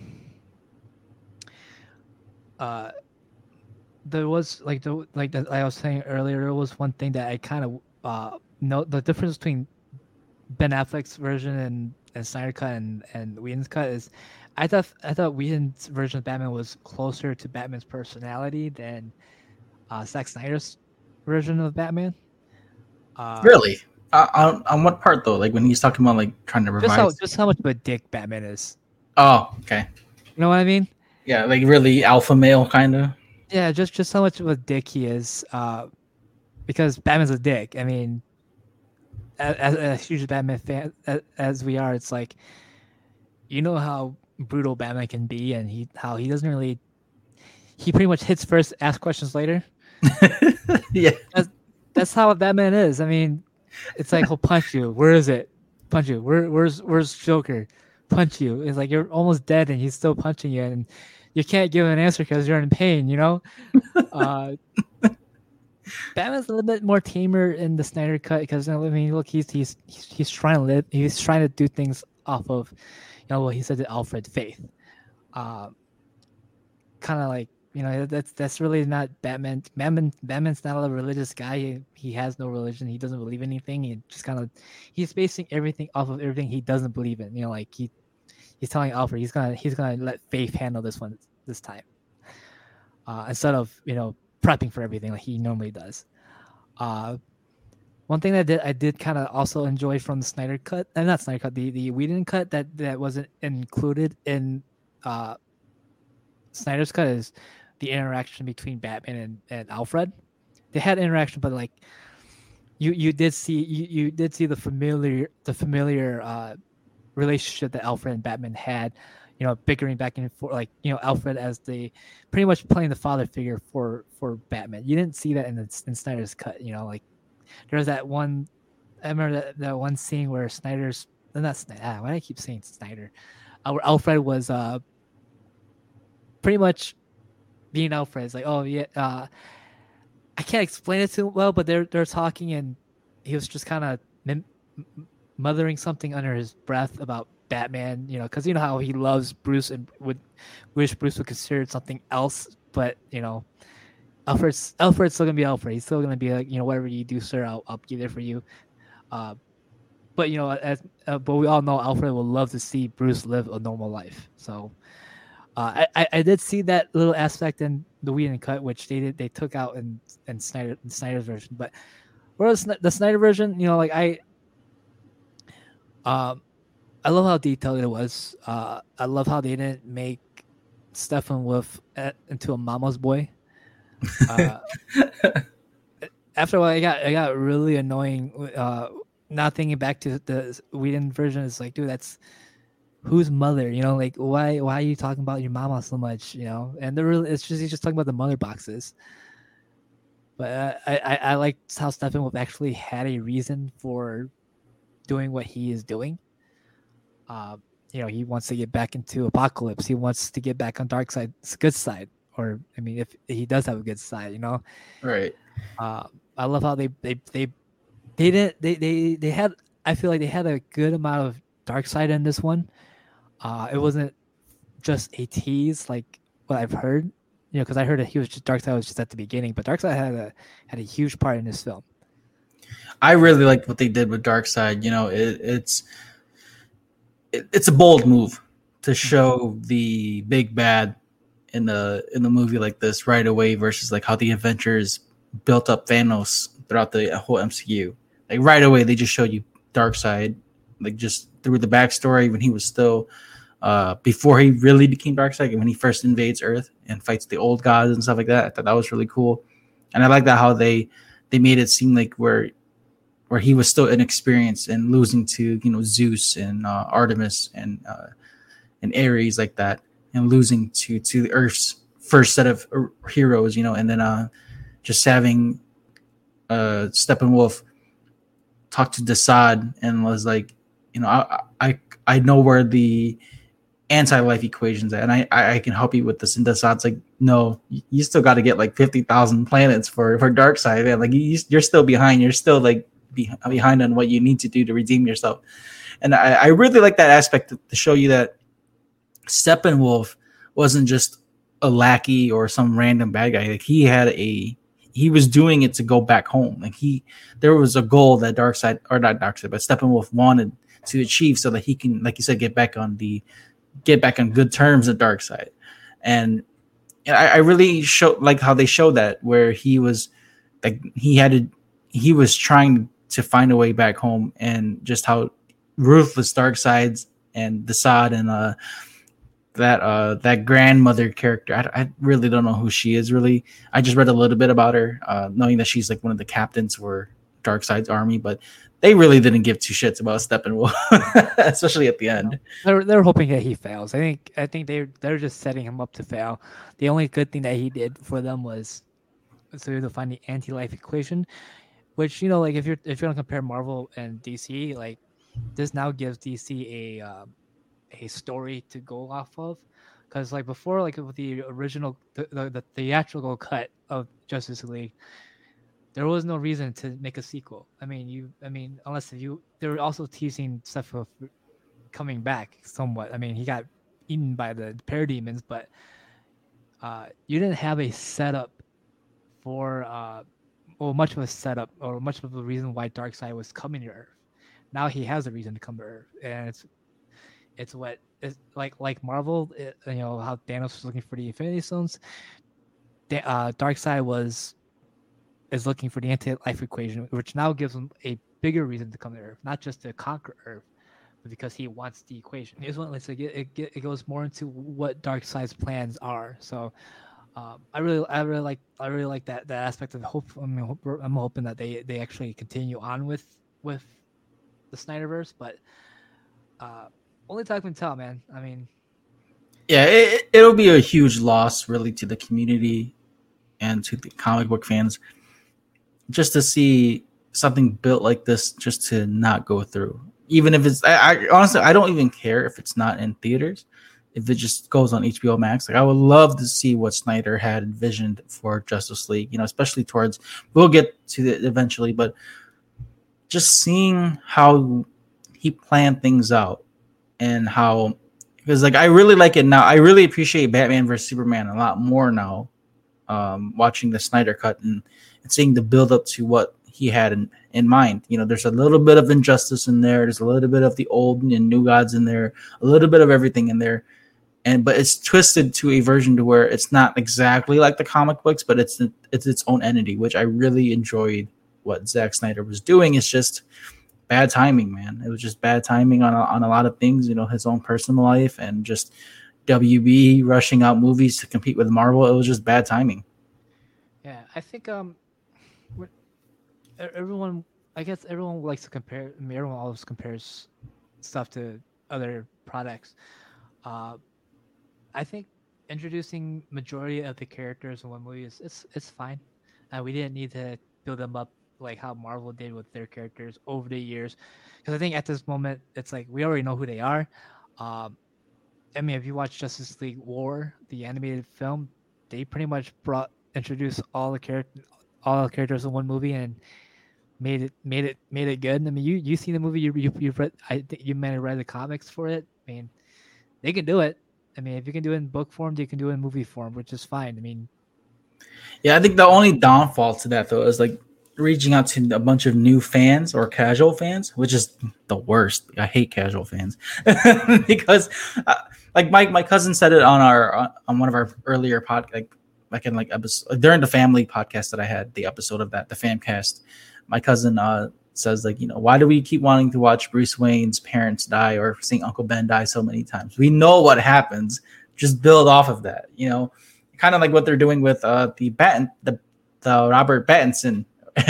uh, there was like the like the, I was saying earlier, there was one thing that I kind of uh know the difference between Ben Affleck's version and and Snyder cut and and Whedon's cut is, I thought I thought Whedon's version of Batman was closer to Batman's personality than uh, Zack Snyder's version of Batman. Uh, Really? Uh, on, on what part though? Like when he's talking about like trying to just how revise. just how much of a dick Batman is. Oh, okay. You know what I mean? Yeah, like really alpha male kind of. Yeah, just just how much of a dick he is. Uh, because Batman's a dick. I mean, as, as a huge Batman fan as, as we are, it's like, you know how brutal Batman can be, and he how he doesn't really. He pretty much hits first, asks questions later. Yeah. That's, that's how Batman is. I mean, it's like he'll punch you. Where is it? Punch you. Where where's where's Joker? Punch you. It's like you're almost dead and he's still punching you, and you can't give an answer because you're in pain. You know. Uh, Batman's a little bit more tamer in the Snyder cut because I mean, look, he's he's he's, he's trying to live. He's trying to do things off of, you know, what he said to Alfred faith. Uh, kind of like. You know, that's that's really not Batman. Batman Batman's not a religious guy. He, he has no religion. He doesn't believe anything. He just kind of he's basing everything off of everything he doesn't believe in. You know, like he he's telling Alfred he's gonna he's gonna let faith handle this one this time, uh, instead of you know prepping for everything like he normally does. Uh, one thing that I did I did kind of also enjoy from the Snyder cut, and uh, not Snyder cut, the the Whedon cut that that wasn't included in uh, Snyder's cut is the interaction between Batman and, and Alfred. They had interaction, but like you you did see you, you did see the familiar the familiar uh, relationship that Alfred and Batman had, you know, bickering back and forth, like, you know, Alfred as the pretty much playing the father figure for for Batman. You didn't see that in the, in Snyder's cut, you know, like there was that one. I remember that, that one scene where Snyder's not Snyder. Ah, why do I keep saying Snyder? Uh, where Alfred was uh pretty much being Alfred. It's like, oh yeah, uh, I can't explain it too well, but they're they're talking and he was just kind of mim- mothering something under his breath about Batman, you know, because you know how he loves Bruce and would wish Bruce would consider something else, but you know, Alfred's Alfred's still gonna be Alfred. He's still gonna be like, you know, whatever you do, sir, I'll I'll be there for you. Uh, but you know, as uh, but we all know Alfred would love to see Bruce live a normal life. So uh, I I did see that little aspect in the Whedon cut, which they did they took out in in Snyder in Snyder's version. But whereas the Snyder version, you know, like I um I love how detailed it was. Uh, I love how they didn't make Steppenwolf at, into a mama's boy. Uh, after a while, I got I got really annoying. Uh, not thinking back to the Whedon version, it's like, dude, that's whose mother? You know, like why why are you talking about your mama so much? You know, and they're really it's just he's just talking about the mother boxes. But uh, I, I I liked how Steppenwolf actually had a reason for doing what he is doing. Uh, you know, he wants to get back into Apocalypse. He wants to get back on Darkseid's good side. Or I mean, if he does have a good side, you know, Right. uh, I love how they they they they didn't they they they had. I feel like they had a good amount of Darkseid in this one. Uh, it wasn't just a tease like what I've heard, you know, because I heard that he was just Darkseid was just at the beginning, but Darkseid had a had a huge part in this film. I really liked what they did with Darkseid. You know, it, it's it, it's a bold move to show the big bad in the in the movie like this right away versus like how the Avengers built up Thanos throughout the whole M C U. Like right away, they just showed you Darkseid, like just through the backstory when he was still uh, before he really became Darkseid, and when he first invades Earth and fights the old gods and stuff like that. I thought that was really cool, and I like that how they they made it seem like where where he was still inexperienced and losing to you know Zeus and uh, Artemis and uh, and Ares like that. And losing to to the Earth's first set of heroes, you know, and then uh, just having uh, Steppenwolf talk to Desaad and was like, you know, I I I know where the anti-life equations are, and I I can help you with this. And Desaad's like, no, you still got to get like fifty thousand planets for for Darkseid, man. Like you, you're still behind. You're still like behind on what you need to do to redeem yourself. And I, I really like that aspect to, to show you that Steppenwolf wasn't just a lackey or some random bad guy. Like he had a, he was doing it to go back home. Like he, there was a goal that Darkseid or not Darkseid, but Steppenwolf wanted to achieve so that he can, like you said, get back on the, get back on good terms with Darkseid. And I, I really show like how they showed that where he was, like he had to, he was trying to find a way back home, and just how ruthless Darkseid's and Desaad and uh. that uh that grandmother character. I, I really don't know who she is really. I just read a little bit about her, uh, knowing that she's like one of the captains for Darkseid's army, but they really didn't give two shits about Steppenwolf, especially at the end. They're they're hoping that he fails. I think I think they they're just setting him up to fail. The only good thing that he did for them was so to find the anti-life equation, which you know, like if you're if you're gonna compare Marvel and D C, like this now gives D C a um, a story to go off of, because like before, like with the original the, the, the theatrical cut of Justice League, there was no reason to make a sequel. I mean, you I mean unless you they were also teasing stuff of coming back somewhat. I mean, he got eaten by the parademons, but uh you didn't have a setup for uh well much of a setup or much of the reason why Darkseid was coming to Earth. Now he has a reason to come to Earth, and it's It's what it's like like Marvel, it, you know how Thanos was looking for the Infinity Stones. Da- uh, Darkseid was is looking for the anti-life equation, which now gives him a bigger reason to come to Earth, not just to conquer Earth, but because he wants the equation. It's one like it, it it goes more into what Darkseid's plans are. So um, I really I really like I really like that that aspect of hope. I mean, hope, I'm hoping that they they actually continue on with with the Snyderverse, but. Uh, only time can tell, man. I mean, Yeah, it, it'll be a huge loss, really, to the community and to the comic book fans, just to see something built like this just to not go through. Even if it's, I, I honestly, I don't even care if it's not in theaters. If it just goes on H B O Max, like I would love to see what Snyder had envisioned for Justice League. You know, especially towards, we'll get to it eventually, but just seeing how he planned things out and how, because like I really like it now. I really appreciate Batman versus Superman a lot more now. Um, watching the Snyder cut and, and seeing the build up to what he had in, in mind. You know, there's a little bit of injustice in there. There's a little bit of the old and new gods in there. A little bit of everything in there. And but it's twisted to a version to where it's not exactly like the comic books, but it's it's its own entity, which I really enjoyed. What Zack Snyder was doing is just bad timing, man. It was just bad timing on a, on a lot of things. You know, his own personal life and just W B rushing out movies to compete with Marvel. It was just bad timing. yeah, I think um, what- e- everyone, I guess everyone likes to compare. I mean, everyone always compares stuff to other products. Uh, I think introducing majority of the characters in one movie is it's it's fine. Uh, we didn't need to build them up like how Marvel did with their characters over the years, because I think at this moment it's like we already know who they are. Um, I mean, if you watch Justice League War, the animated film, they pretty much brought introduced all the character all the characters in one movie and made it made it made it good. I mean, you you seen the movie, you you you've read. I think you may have read the comics for it. I mean, they can do it. I mean, if you can do it in book form, they can do it in movie form, which is fine. I mean, Yeah, I think the only downfall to that though is like reaching out to a bunch of new fans or casual fans, which is the worst. I hate casual fans because, uh, like Mike, my cousin said it on our on one of our earlier pod, like like in like episode during the family podcast that I had, the episode of that, the Famcast. My cousin uh says like, you know, why do we keep wanting to watch Bruce Wayne's parents die or seeing Uncle Ben die so many times? We know what happens. Just build off of that, you know, kind of like what they're doing with uh the Bat the the Robert Pattinson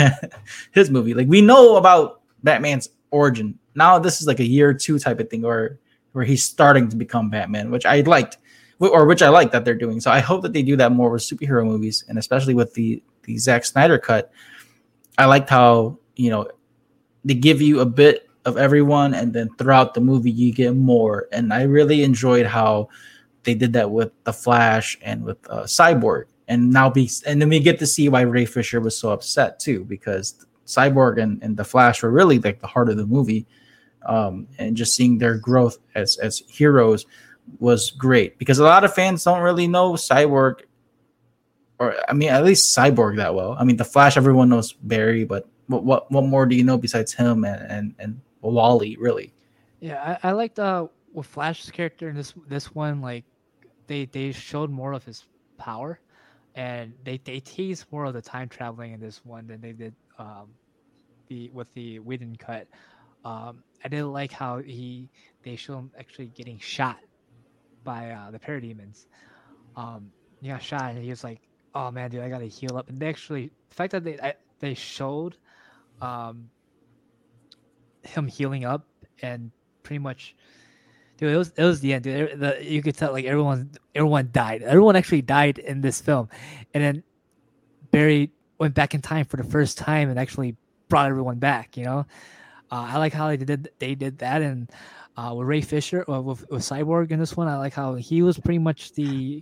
his movie. Like we know about Batman's origin. Now this is like a year two type of thing, or where he's starting to become Batman, which I liked, or which I like that they're doing. So I hope that they do that more with superhero movies, and especially with the the Zack Snyder cut. I liked how, you know, they give you a bit of everyone, and then throughout the movie you get more. And I really enjoyed how they did that with the Flash and with uh, Cyborg. And now be and then we get to see why Ray Fisher was so upset too, because Cyborg and, and the Flash were really like the heart of the movie. Um, and just seeing their growth as as heroes was great, because a lot of fans don't really know Cyborg, or I mean at least Cyborg that well. I mean the Flash, everyone knows Barry, but what what, what more do you know besides him and and, and Wally, really? yeah, I, I liked uh with Flash's character in this this one. Like they they showed more of his power, and they they teased more of the time traveling in this one than they did um the with the Whedon cut. Um, I didn't like how he they show him actually getting shot by uh, the parademons. Um, he got shot, and he was like, "Oh man, dude, I gotta heal up." And they actually, the fact that they I, they showed um, him healing up and pretty much, dude, it was it was the end. Dude. The, you could tell like everyone everyone died. Everyone actually died in this film, and then Barry went back in time for the first time and actually brought everyone back. You know. Uh, I like how they did they did that, and uh, with Ray Fisher, uh, with, with Cyborg in this one, I like how he was pretty much the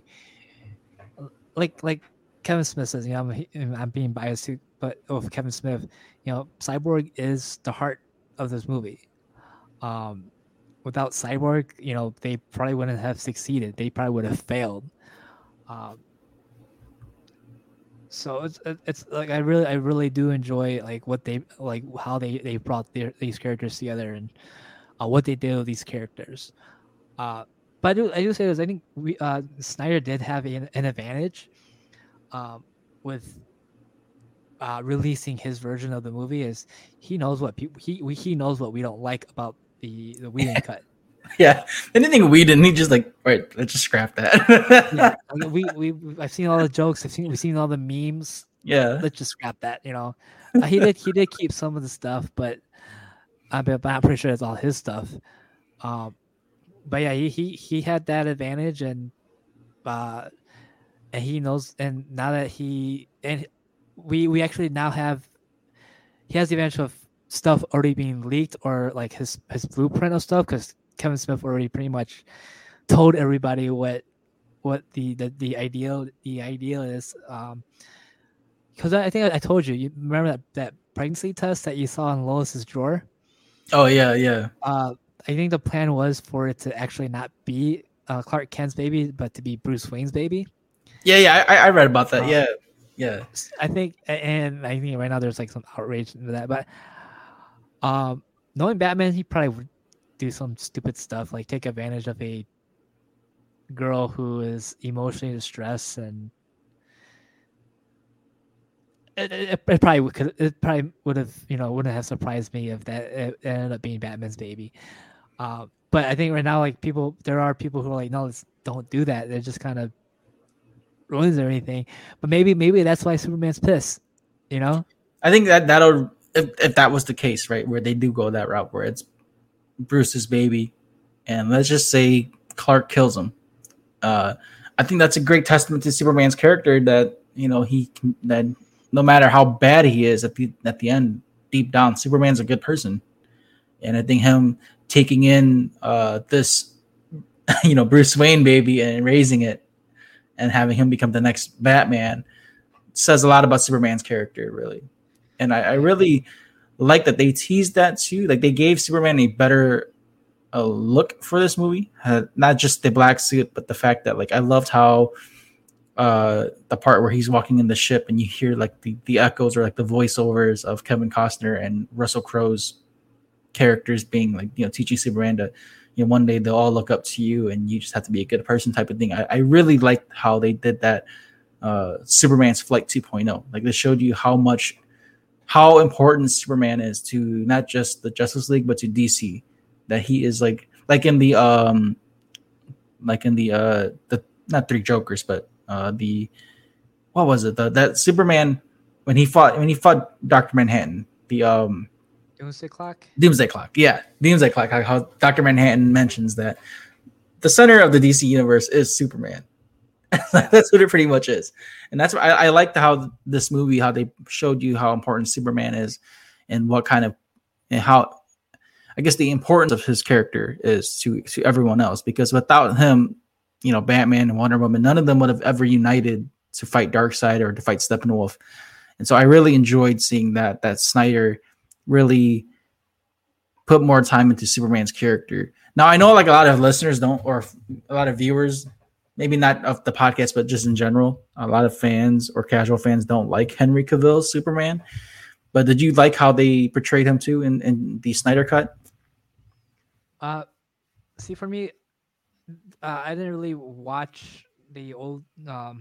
like like Kevin Smith says. You know, I'm, I'm being biased, too, but with Kevin Smith, you know, Cyborg is the heart of this movie. Um, without Cyborg, you know, they probably wouldn't have succeeded. They probably would have failed. Um, So it's it's like I really I really do enjoy like what they like how they, they brought their these characters together, and uh, what they did with these characters. Uh, but I do I do say this, I think we uh, Snyder did have an, an advantage, um, with uh, releasing his version of the movie, is he knows what people he he knows what we don't like about the the Whedon cut. Yeah, anything we didn't, he just like, all right, let's just scrap that. Yeah, like, we we I've seen all the jokes. I've seen we've seen all the memes. Yeah, Let's just scrap that. You know, uh, he did he did keep some of the stuff, but I bet but I'm pretty sure it's all his stuff. Um, but yeah, he, he he had that advantage, and uh, and he knows, and now that he and we we actually now have he has the advantage of stuff already being leaked or like his his blueprint of stuff because Kevin Smith already pretty much told everybody what what the the, the ideal the ideal is. Um, because I, I think I, I told you, you remember that that pregnancy test that you saw in Lois's drawer. Oh yeah, yeah, Uh, I think the plan was for it to actually not be uh, Clark Kent's baby, but to be Bruce Wayne's baby. yeah, yeah. I, I read about that. Uh, Yeah, yeah. I think, and I think right now there's like some outrage into that. But um, knowing Batman, he probably would do some stupid stuff, like take advantage of a girl who is emotionally distressed, and it, it, it probably would, could it probably would have, you know, wouldn't have surprised me if that it ended up being Batman's baby. Uh, but I think right now, like people, there are people who are like, no, let's don't do that. They're just kind of ruins or anything. But maybe maybe that's why Superman's pissed, you know? I think that that'll if, if that was the case, right, where they do go that route where it's Bruce's baby, and let's just say Clark kills him. Uh, I think that's a great testament to Superman's character that you know he can, that no matter how bad he is at the at the end, deep down, Superman's a good person, and I think him taking in uh, this you know Bruce Wayne baby and raising it and having him become the next Batman says a lot about Superman's character, really. And I, I really like that they teased that too. Like they gave Superman a better uh, look for this movie, uh, not just the black suit, but the fact that like I loved how uh, the part where he's walking in the ship and you hear like the, the echoes or like the voiceovers of Kevin Costner and Russell Crowe's characters being like, you know, teaching Superman to, you know, one day they'll all look up to you and you just have to be a good person type of thing. I, I really liked how they did that uh, Superman's Flight 2.0. Like they showed you how much, how important Superman is to not just the Justice League, but to D C. That he is like, like in the, um, like in the, uh, the, not Three Jokers, but uh, the, what was it? The, that Superman, when he fought, when he fought Doctor Manhattan, the, um, Doomsday Clock? Doomsday Clock, yeah, Doomsday Clock. How, how Doctor Manhattan mentions that the center of the D C universe is Superman. That's what it pretty much is, and that's why I, I liked how this movie, how they showed you how important Superman is, and what kind of, and how, I guess the importance of his character is to to everyone else. Because without him, you know, Batman and Wonder Woman, none of them would have ever united to fight Darkseid or to fight Steppenwolf. And so I really enjoyed seeing that that Snyder really put more time into Superman's character. Now I know like a lot of listeners don't, or a lot of viewers, maybe not of the podcast, but just in general, a lot of fans or casual fans don't like Henry Cavill's Superman. But did you like how they portrayed him too in, in the Snyder cut? Uh, see, for me, uh, I didn't really watch the old um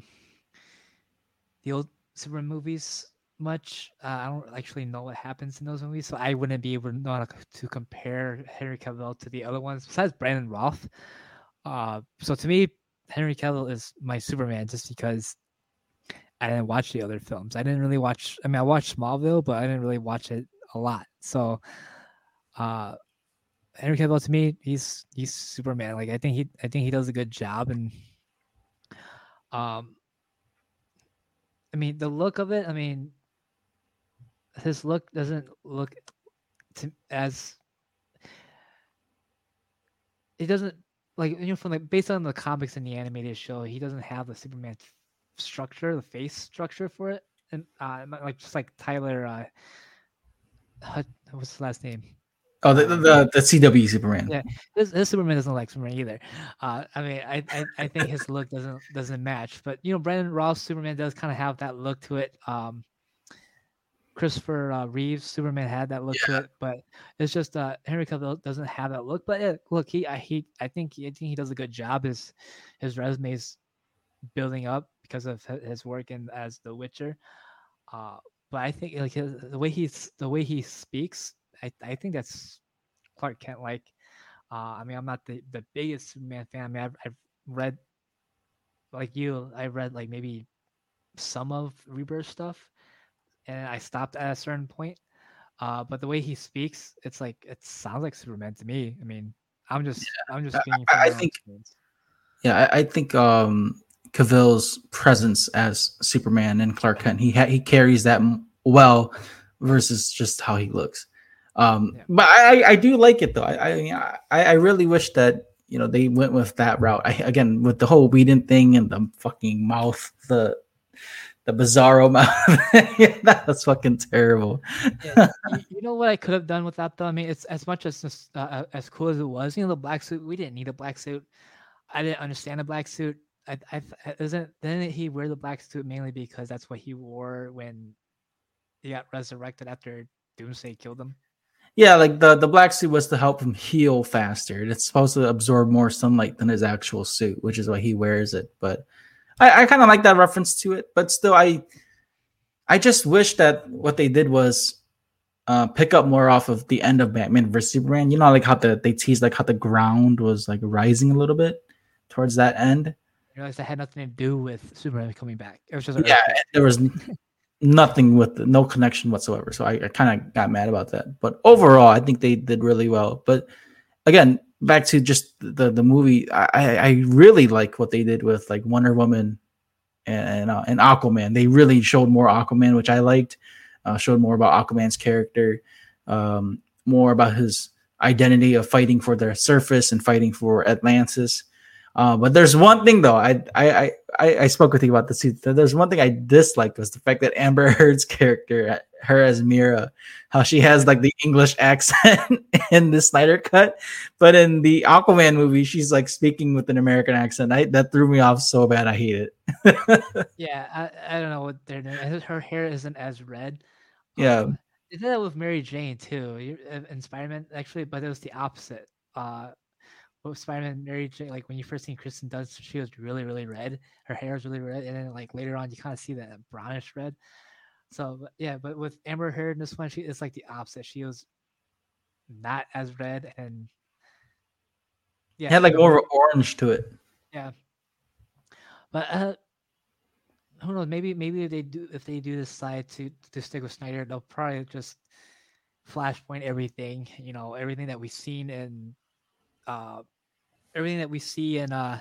the old Superman movies much. Uh, I don't actually know what happens in those movies, so I wouldn't be able to know how to, to compare Henry Cavill to the other ones besides Brandon Roth. Uh, so to me, Henry Cavill is my Superman just because I didn't watch the other films. I didn't really watch. I mean, I watched Smallville, but I didn't really watch it a lot. So, uh, Henry Cavill to me, he's he's Superman. Like I think he, I think he does a good job, and um, I mean the look of it. I mean, his look doesn't look to, as it doesn't like you know from like based on the comics and the animated show, he doesn't have the Superman structure, the face structure for it, and uh, like just like Tyler, uh, Hut, what's his last name? Oh, the the, the C W Superman. Yeah, his, his Superman doesn't like Superman either. Uh, I mean, I, I I think his look doesn't doesn't match. But you know, Brandon Roth's Superman does kind of have that look to it. Um, Christopher uh, Reeve's Superman had that look yeah. to it, but it's just uh, Henry Cavill doesn't have that look. But yeah, look, he I he I think he, I think he does a good job. His his resume's building up because of his work in as The Witcher. Uh, but I think like his, the way he's the way he speaks, I I think that's Clark Kent like. Uh, I mean, I'm not the, the biggest Superman fan. I mean, I've, I've read like you. I read like maybe some of Rebirth stuff, and I stopped at a certain point. Uh, but the way he speaks, it's like it sounds like Superman to me. I mean, I'm just I'm just I, speaking I from I my own think experience. yeah, I, I think um, Cavill's presence as Superman and Clark Kent, he ha- he carries that m- well versus just how he looks. Um, Yeah. but I, I do like it though. I I, mean, I I really wish that you know they went with that route. I, again, with the whole Whedon thing and the fucking mouth, the the Bizarro mouth, yeah, that was fucking terrible. Yeah, you, you know what I could have done with that though. I mean, it's as much as this, uh, uh, as cool as it was. You know, the black suit. We didn't need a black suit. I didn't understand a black suit. I, I th- isn't didn't he wear the black suit mainly because that's what he wore when he got resurrected after Doomsday killed him? Yeah, like the the black suit was to help him heal faster. It's supposed to absorb more sunlight than his actual suit, which is why he wears it. But I, I kind of like that reference to it. But still, I I just wish that what they did was uh, pick up more off of the end of Batman versus Superman. You know, like how the they teased like how the ground was like rising a little bit towards that end. You realize that had nothing to do with Superman coming back. It was just an Yeah, earthquake. there was nothing with no connection whatsoever. So I, I kind of got mad about that. But overall, I think they did really well. But again, back to just the the movie, I I really like what they did with like Wonder Woman and uh, and Aquaman. They really showed more Aquaman, which I liked. Uh, showed more about Aquaman's character, um, more about his identity of fighting for the surface and fighting for Atlantis. Uh, but there's one thing though, I I I I spoke with you about this. Too. There's one thing I disliked was the fact that Amber Heard's character, her as Mira, how she has like the English accent in the Snyder cut, but in the Aquaman movie, she's like speaking with an American accent. I that threw me off so bad. I hate it. Yeah, I, I don't know what they're doing. And her hair isn't as red. Yeah, Um, they did that with Mary Jane too. You- uh, In Spider-Man, actually, but it was the opposite. Uh, with Spider-Man, Mary Jane, like when you first seen Kristen Dunst, she was really, really red. Her hair was really red, and then like later on, you kind of see that brownish red. So but, yeah, but with Amber Heard in this one, she it's like the opposite. She was not as red, and it yeah, had like it more was, of an orange to it. yeah. But uh, who knows? Maybe maybe if they do if they do decide to to stick with Snyder, they'll probably just flashpoint everything. You know, everything that we've seen in uh everything that we see in uh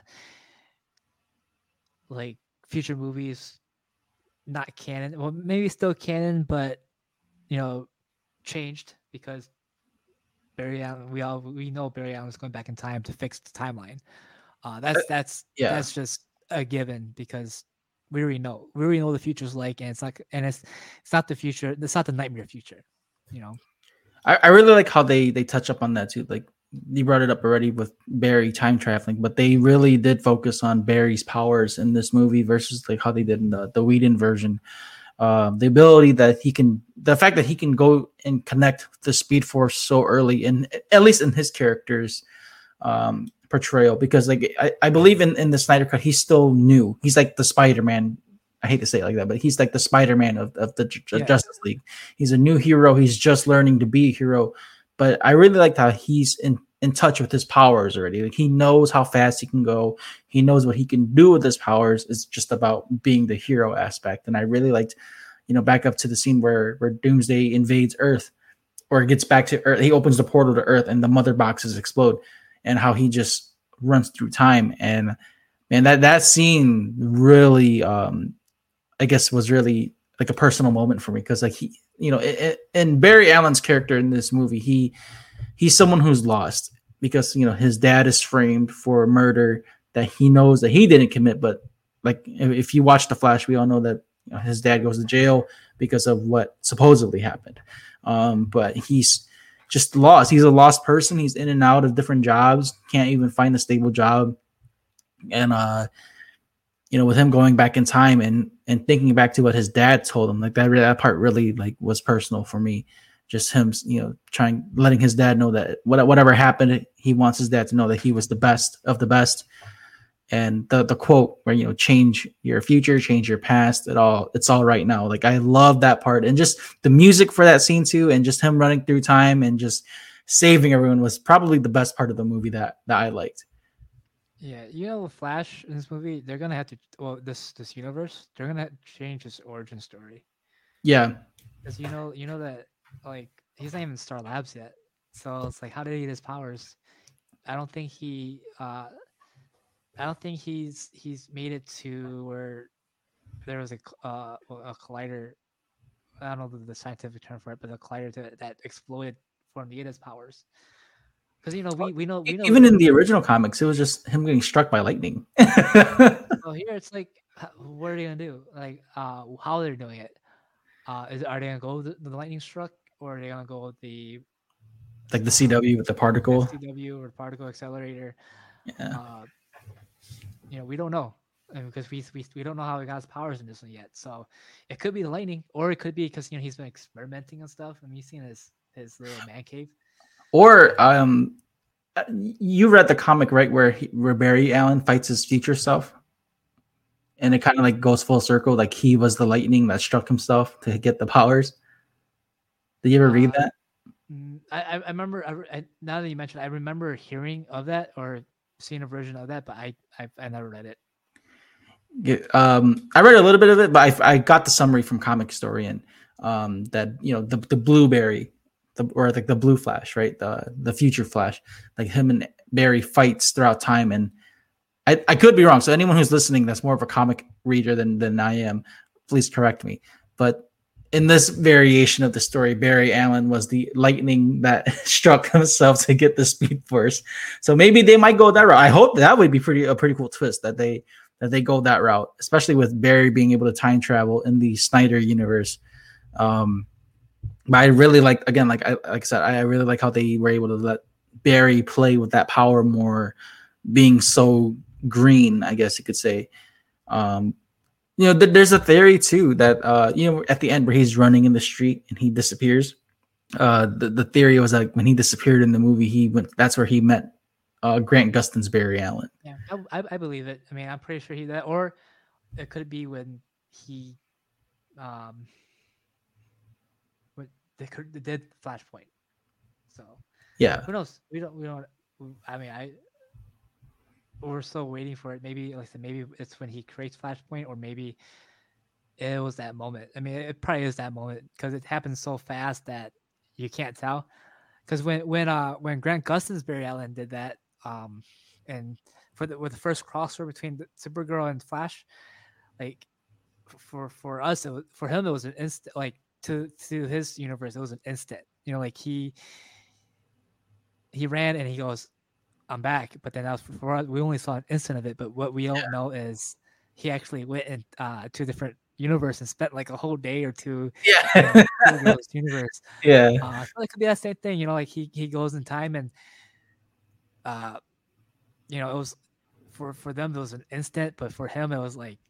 like future movies, not canon. Well, maybe still canon, but you know, changed because Barry Allen. We all we know Barry Allen is going back in time to fix the timeline. Uh, that's that's Yeah, that's just a given because we already know we already know the future's like, and it's like, and it's it's not the future. It's not the nightmare future. You know. I, I really like how they they touch up on that too. Like you brought it up already with Barry time traveling, but they really did focus on Barry's powers in this movie versus like how they did in the the Whedon version. Um, the ability that he can, the fact that he can go and connect the Speed Force so early, in at least in his character's um, portrayal, because like I, I believe in in the Snyder cut, he's still new. He's like the Spider Man. I hate to say it like that, but he's like the Spider Man of, of the Ju- Yeah. Justice League. He's a new hero. He's just learning to be a hero. But I really liked how he's in in touch with his powers already. Like he knows how fast he can go. He knows what he can do with his powers. It's just about being the hero aspect. And I really liked, you know, back up to the scene where where Doomsday invades Earth or gets back to Earth. He opens the portal to Earth and the mother boxes explode, and how he just runs through time. And man, that that scene really, um, I guess, was really like a personal moment for me because like he, you know, in, in Barry Allen's character in this movie, he he's someone who's lost because you know his dad is framed for murder that he knows that he didn't commit, but like if, if you watch The Flash, we all know that you know, his dad goes to jail because of what supposedly happened. Um, but he's just lost. He's a lost person. He's in and out of different jobs. Can't even find a stable job. And uh, you know, with him going back in time and and thinking back to what his dad told him, like that that part really like was personal for me. Just him, you know, trying letting his dad know that whatever happened, he wants his dad to know that he was the best of the best. And the the quote where you know, change your future, change your past, it all it's all right now. Like I love that part, and just the music for that scene too, and just him running through time and just saving everyone was probably the best part of the movie that that I liked. Yeah, you know, with Flash in this movie, they're gonna have to. Well, this this universe, they're gonna change his origin story Yeah, because you know, you know that like he's not even Star Labs yet. So it's like, how did he get his powers? I don't think he. Uh, I don't think he's he's made it to where there was a cl- uh, well, a collider. I don't know the, the scientific term for it, but a collider to, that exploded for him to get his powers. Because you know we we know E- we know Even in the original comics, it was just him getting struck by lightning. so here it's like h- what are they gonna do? Like uh how they're doing it? Uh, is are they gonna go with the, the lightning struck or are they gonna go with the Like the uh, C W with the particle. S T W or particle accelerator? Yeah. Uh, you know we don't know. I mean, because we, we we don't know how he got his powers in this one yet. So it could be the lightning, or it could be because you know he's been experimenting and stuff. I mean, you've seen his his little man cave. Or um, uh, you read the comic right where he, where Barry Allen fights his future self, and it kind of like goes full circle. Like he was the lightning that struck himself to get the powers. Did you ever read Uh, that? mm, I I I remember I, re- I, now that you mentioned, I remember hearing of that or seeing a version of that, but I I, I never read it. Yeah, um, I read a little bit of it, but I, I got the summary from Comic Historian. Um, that you know the the blueberry, the or like the blue Flash, right? The the future Flash, like him and Barry fights throughout time, and I, I could be wrong. So anyone who's listening that's more of a comic reader than than I am, please correct me. But in this variation of the story, Barry Allen was the lightning that struck himself to get the Speed Force. So maybe they might go that route. I hope that would be pretty a pretty cool twist that they that they go that route, especially with Barry being able to time travel in the Snyder universe. Um, but I really like again, like I like I said, I really like how they were able to let Barry play with that power more, being so green, I guess you could say. Um, you know, th- there's a theory too that uh, you know, at the end where he's running in the street and he disappears. Uh, the, the theory was like when he disappeared in the movie, he went. That's where he met uh, Grant Gustin's Barry Allen. Yeah, I, I, I believe it. I mean, I'm pretty sure he that, or it could be when he, um, when they could they did Flashpoint. So Yeah, who knows? We don't. We don't. I mean, I. We're still waiting for it. Maybe like I said, maybe it's when he creates Flashpoint, or maybe it was that moment. I mean, it probably is that moment because it happens so fast that you can't tell. Because when when uh when Grant Gustin's Barry Allen did that, um, and for the with the first crossover between the Supergirl and Flash, like for for us, it was, for him it was an instant. Like to to his universe, it was an instant. You know, like he he ran and he goes, "I'm back." But then that was for us. We only saw an instant of it. But what we don't Yeah. know is he actually went in uh, to a different universe and spent like a whole day or two yeah, in Supergirl's universe. yeah. Uh, so it could be that same thing. You know, like he he goes in time and uh, you know, it was for for them it was an instant, but for him it was like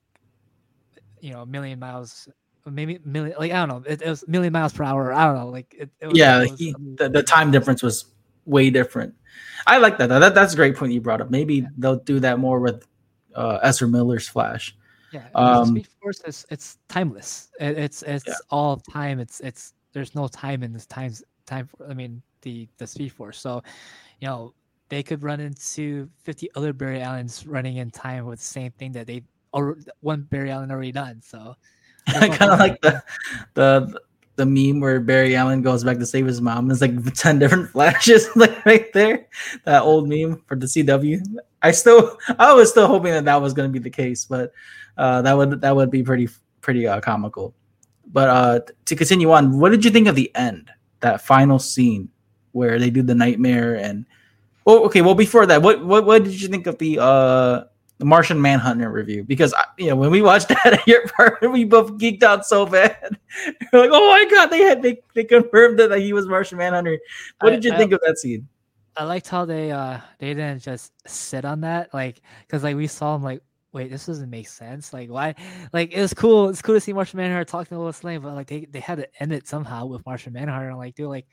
you know a million miles, maybe million. Like I don't know, it, it was a million miles per hour. I don't know, like it, it was. Yeah, It like was he, amazing. the, the time difference was way different. I like that, though. That that's a great point you brought up. Maybe they'll do that more with uh, Ezra Miller's Flash. Yeah, because the Um, Speed Force is it's timeless. It, it's it's Yeah. all time. It's it's there's no time in this times time. For, I mean the the Speed Force. So, you know, they could run into fifty other Barry Allens running in time with the same thing that they or one Barry Allen already done. So there's I no kind of problem. like the the the meme where Barry Allen goes back to save his mom. It's like ten different flashes, like right there. That old meme for the C W. I still, I was still hoping that that was going to be the case, but uh, that would that would be pretty pretty uh, comical. But uh, to continue on, what did you think of the end? That final scene where they do the nightmare and oh, okay. Well, before that, what what what did you think of the uh the Martian Manhunter review? Because I, you know when we watched that at your apartment, we both geeked out so bad. We're like, oh my god, they had they, they confirmed that he was Martian Manhunter. What I, did you I think of that scene? I liked how they uh they didn't just sit on that like because like we saw him like wait this doesn't make sense like why like it was cool it's cool to see Martian Manhunter talking to Lois Lane but like they, they had to end it somehow with Martian Manhunter and like dude like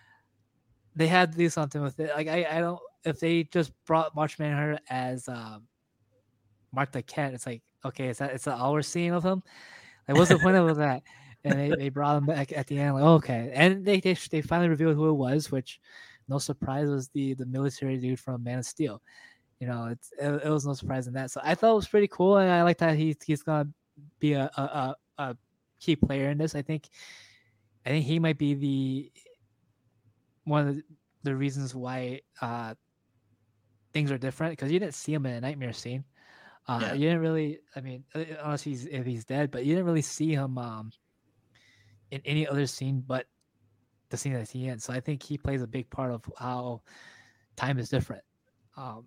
they had to do something with it like I I don't if they just brought Martian Manhunter as um Mark the Cat it's like okay is that it's all we're seeing of him like what's the point of that and they, they brought him back at the end like oh, okay and they, they they finally revealed who it was which. No surprise was the the military dude from Man of Steel. You know, it's it, it was no surprise in that. So I thought it was pretty cool, and I like that he he's gonna be a a, a a key player in this. I think I think he might be the one of the, the reasons why uh things are different because you didn't see him in a nightmare scene. Uh, Yeah. you didn't really. I mean, uh, unless he's if he's dead, but you didn't really see him um in any other scene but the scene that he in. So I think he plays a big part of how time is different. Um,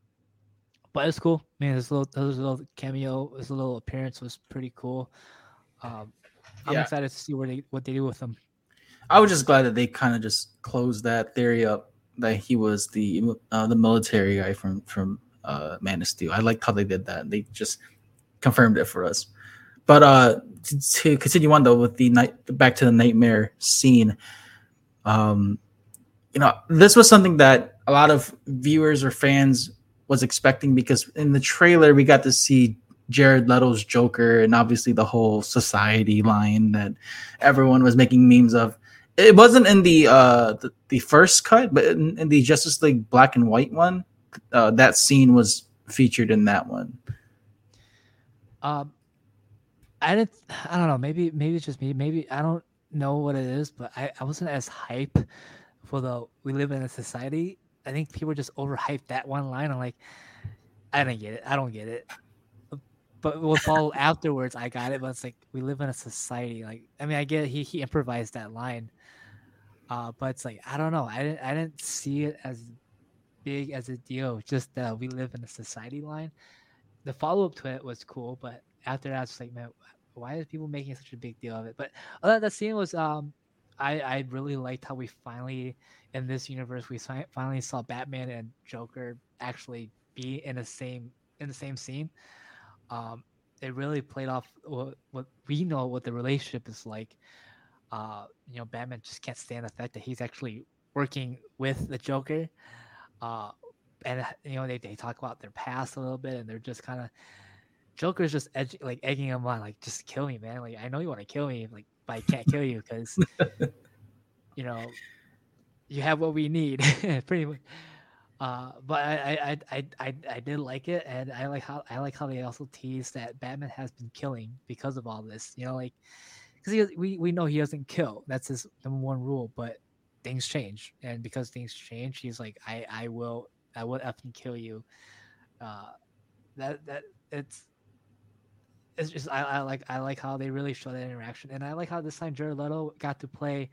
but it's cool. Man, his little his little cameo, his little appearance was pretty cool. Um, I'm Yeah. excited to see where they what they do with him. I was just glad that they kind of just closed that theory up that he was the uh, the military guy from from uh, Man of Steel. I liked how they did that. They just confirmed it for us. But uh, to, to continue on though with the night back to the nightmare scene, um, you know, this was something that a lot of viewers or fans was expecting because in the trailer we got to see Jared Leto's Joker and obviously the whole society line that everyone was making memes of. It wasn't in the uh, the, the first cut, but in, in the Justice League Black and White one, uh, that scene was featured in that one. Um, I didn't. I don't know. Maybe maybe it's just me. Maybe I don't know what it is, but I, I wasn't as hype for the "we live in a society." I think people just overhyped that one line. I'm like, I don't get it. I don't get it. But what followed afterwards, I got it. But it's like we live in a society. Like, I mean, I get it, he he improvised that line. Uh, but it's like I don't know. I didn't I didn't see it as big as a deal. Just that we live in a society line. The follow up to it was cool, but after that, it's like, man, why are people making such a big deal of it? But uh, that scene was, um, I I really liked how we finally in this universe we si- finally saw Batman and Joker actually be in the same in the same scene. Um, it really played off what, what we know what the relationship is like. Uh, you know, Batman just can't stand the fact that he's actually working with the Joker. Uh, and you know they, they talk about their past a little bit, and they're just kind of Joker's just edge, like egging him on, like just kill me, man. Like I know you want to kill me, like but I can't kill you because you know you have what we need, pretty much. Uh, but I, I, I, I, I did like it, and I like how I like how they also tease that Batman has been killing because of all this. You know, like because we we know he doesn't kill. That's his number one rule. But things change, and because things change, he's like, I, I will, I will effing kill you. Uh, that that it's it's just I, I like I like how they really show that interaction, and I like how this time Jared Leto got to play.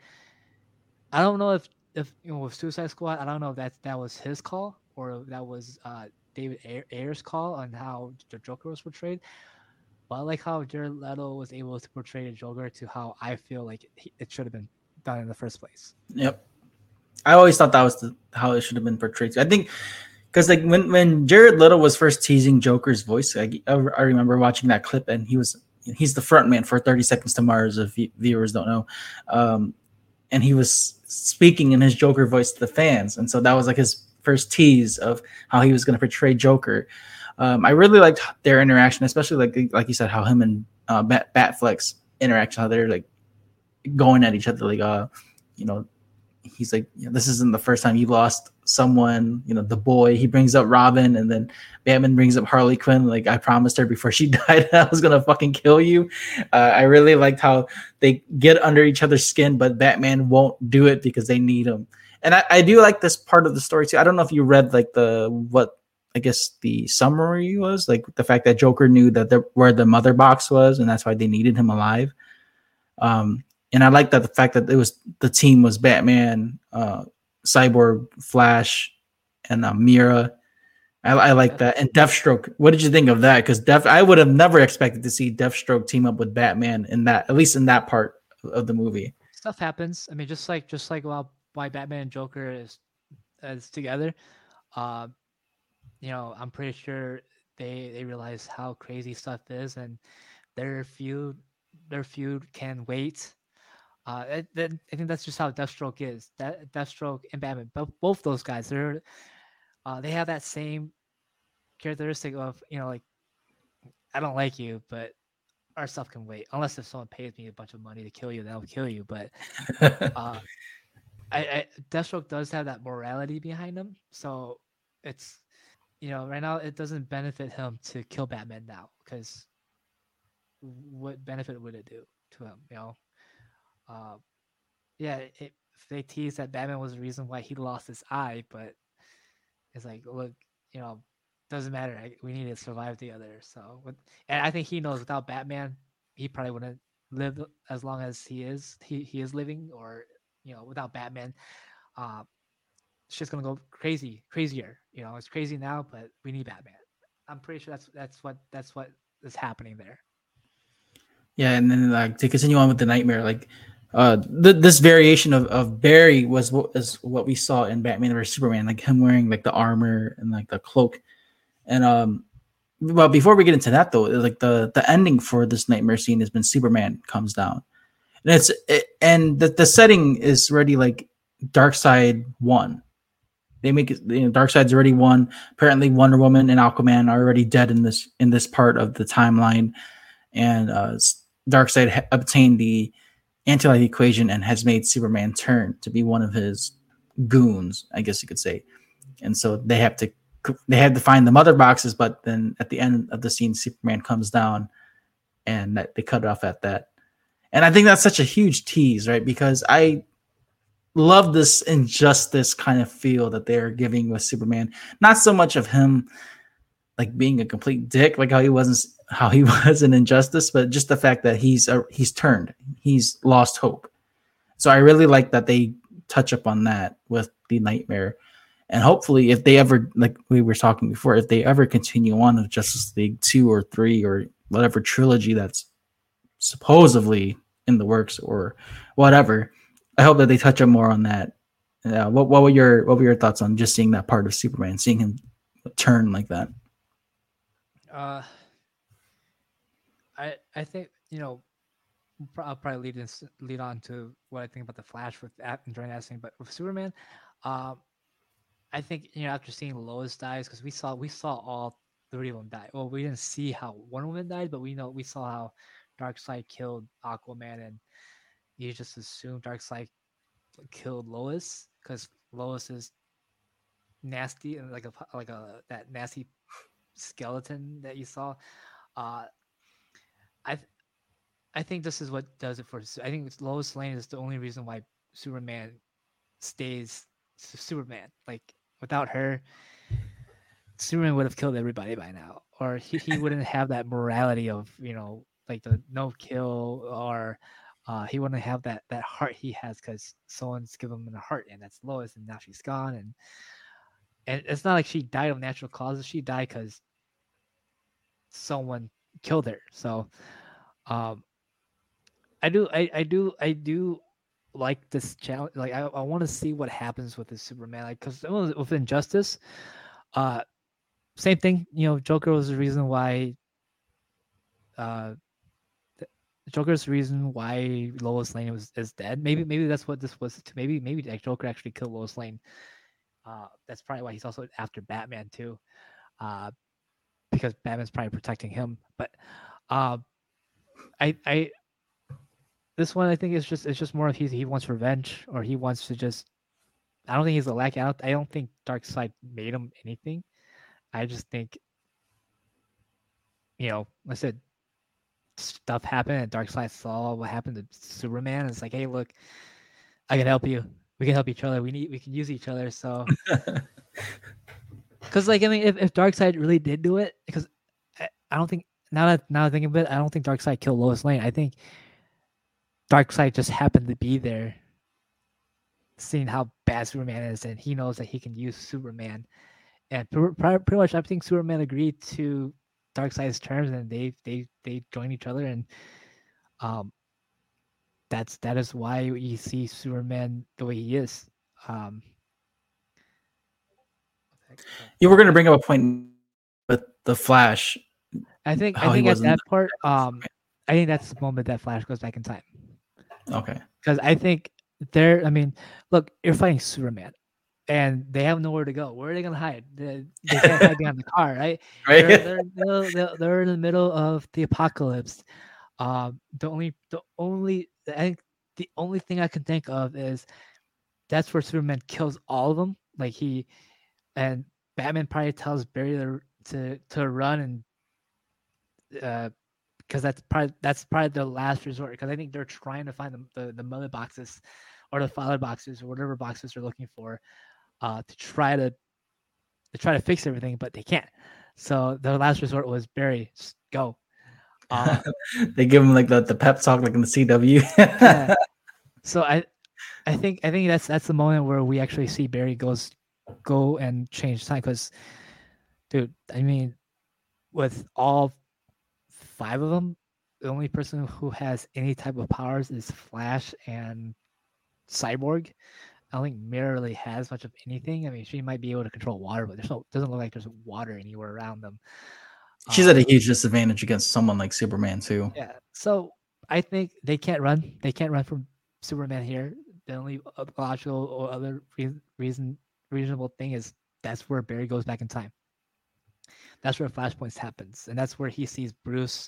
I don't know if if you know with Suicide Squad, I don't know if that that was his call or if that was uh, David Ayer's call on how the Joker was portrayed. But I like how Jared Leto was able to portray the Joker to how I feel like he, it should have been done in the first place. Yep. I always thought that was the, how it should have been portrayed. I think because like when, when Jared Leto was first teasing Joker's voice, I, I remember watching that clip, and he was he's the front man for thirty Seconds to Mars, if viewers don't know, um, and he was speaking in his Joker voice to the fans, and so that was like his first tease of how he was going to portray Joker. Um, I really liked their interaction, especially like like you said, how him and uh, Bat Batflex interaction, how they're like going at each other, like uh, you know. He's like, you know, this isn't the first time you lost someone, you know, the boy. He brings up Robin, and then Batman brings up Harley Quinn. Like, I promised her before she died I was gonna fucking kill you. Uh, I really liked how they get under each other's skin, but Batman won't do it because they need him. And I, I do like this part of the story too. I don't know if you read like the what I guess the summary was, like the fact that Joker knew that the, where the mother box was, and that's why they needed him alive. Um, And I like that the fact that it was the team was Batman, uh, Cyborg, Flash, and uh, Mira. I, I like that. And Deathstroke. What did you think of that? Because Death, I would have never expected to see Deathstroke team up with Batman in that, at least in that part of the movie. Stuff happens. I mean, just like just like well, why Batman and Joker is is together. Uh, you know, I'm pretty sure they they realize how crazy stuff is, and their feud their feud can wait. Uh, it, it, I think that's just how Deathstroke is. That Deathstroke and Batman, both both those guys, they're uh, they have that same characteristic of you know like I don't like you, but our stuff can wait. Unless if someone pays me a bunch of money to kill you, then I'll kill you. But uh, I, I Deathstroke does have that morality behind him, so it's you know right now it doesn't benefit him to kill Batman now because what benefit would it do to him? You know. Uh, yeah, it, if they tease that Batman was the reason why he lost his eye, but it's like, look, you know, doesn't matter. I, we need to survive together. So, with, and I think he knows without Batman, he probably wouldn't live as long as he is. He he is living, or you know, without Batman, uh, it's just gonna go crazy, crazier. You know, it's crazy now, but we need Batman. I'm pretty sure that's that's what that's what is happening there. Yeah, and then like to continue on with the nightmare, like uh, th- this variation of, of Barry was what is what we saw in Batman versus Superman, like him wearing like the armor and like the cloak. And um, well, before we get into that though, like the the ending for this nightmare scene has been Superman comes down, and it's it, and the the setting is already like Darkseid won. They make it, you know, Darkseid's already won. Apparently, Wonder Woman and Aquaman are already dead in this in this part of the timeline, and uh, Darkseid ha- obtained the anti-light equation and has made Superman turn to be one of his goons, I guess you could say. And so they have to they had to find the mother boxes, but then at the end of the scene, Superman comes down, and that, they cut it off at that. And I think that's such a huge tease, right? Because I love this injustice kind of feel that they're giving with Superman. Not so much of him like being a complete dick, like how he wasn't, how he was in Injustice, but just the fact that he's a, he's turned, he's lost hope. So I really like that they touch up on that with the Nightmare, and hopefully, if they ever, like we were talking before, if they ever continue on with Justice League two or three or whatever trilogy that's supposedly in the works or whatever, I hope that they touch up more on that. Yeah, what what were your what were your thoughts on just seeing that part of Superman, seeing him turn like that? Uh, I I think you know I'll probably lead this, lead on to what I think about the Flash with that enjoying that scene, but with Superman, um, I think you know after seeing Lois dies, because we saw we saw all three of them die. Well, we didn't see how Wonder Woman died, but we know we saw how Darkseid killed Aquaman, and you just assume Darkseid killed Lois because Lois is nasty and like a like a that nasty skeleton that you saw. Uh, I I think this is what does it for. I think Lois Lane is the only reason why Superman stays Superman. Like without her, Superman would have killed everybody by now, or he, he wouldn't have that morality of you know like the no kill, or uh, he wouldn't have that that heart he has because someone's given him a heart, and that's Lois, and now she's gone, and and it's not like she died of natural causes. She died because someone killed her. So, um, I do, I, I do, I do like this challenge. Like, I, I want to see what happens with this Superman. Like, because with Injustice, uh, same thing. You know, Joker was the reason why. Uh, Joker's the reason why Lois Lane was is dead. Maybe, maybe that's what this was. To maybe, maybe like Joker actually killed Lois Lane. Uh, that's probably why he's also after Batman too, uh, because Batman's probably protecting him. But uh, I, I, this one I think is just it's just more of he he wants revenge, or he wants to just. I don't think he's a lack out. I don't think Darkseid made him anything. I just think, you know, like I said, stuff happened, and Darkseid saw what happened to Superman. It's like, hey, look, I can help you. We can help each other. We need we can use each other. So, because like I mean, if if Darkseid really did do it, because I, I don't think now that now that I think of it, I don't think Darkseid killed Lois Lane. I think Darkseid just happened to be there, seeing how bad Superman is, and he knows that he can use Superman. And pr- pr- pretty much, I think Superman agreed to Darkseid's terms, and they they they joined each other, and um, that's that is why you see Superman the way he is. Um, You were going to bring up a point with the Flash. I think How I he think at wasn't- that part, um, I think that's the moment that Flash goes back in time. Okay. Because I think they're, I mean, look, you're fighting Superman, and they have nowhere to go. Where are they gonna hide? They, they can't hide behind the car, right? Right. They're, they're, they're, they're, they're in the middle of the apocalypse. Um, the only, the only, I think the only thing I can think of is that's where Superman kills all of them. Like he, and Batman probably tells Barry to to, to run, and uh, because that's probably that's probably the last resort. Because I think they're trying to find the, the the mother boxes, or the father boxes, or whatever boxes they're looking for, uh, to try to to try to fix everything, but they can't. So their last resort was Barry, just go. Uh, They give him like the, the pep talk like in the C W. yeah. So I, I think I think that's that's the moment where we actually see Barry goes go and change time because, dude, I mean, with all five of them, the only person who has any type of powers is Flash and Cyborg. I don't think Mira really has much of anything. I mean, she might be able to control water, but there's no doesn't look like there's water anywhere around them. She's at a Um, huge disadvantage against someone like Superman too. Yeah. So I think they can't run. They can't run from Superman here. The only uh, logical or other reason, reason reasonable thing is that's where Barry goes back in time. That's where Flashpoints happens, and that's where he sees Bruce.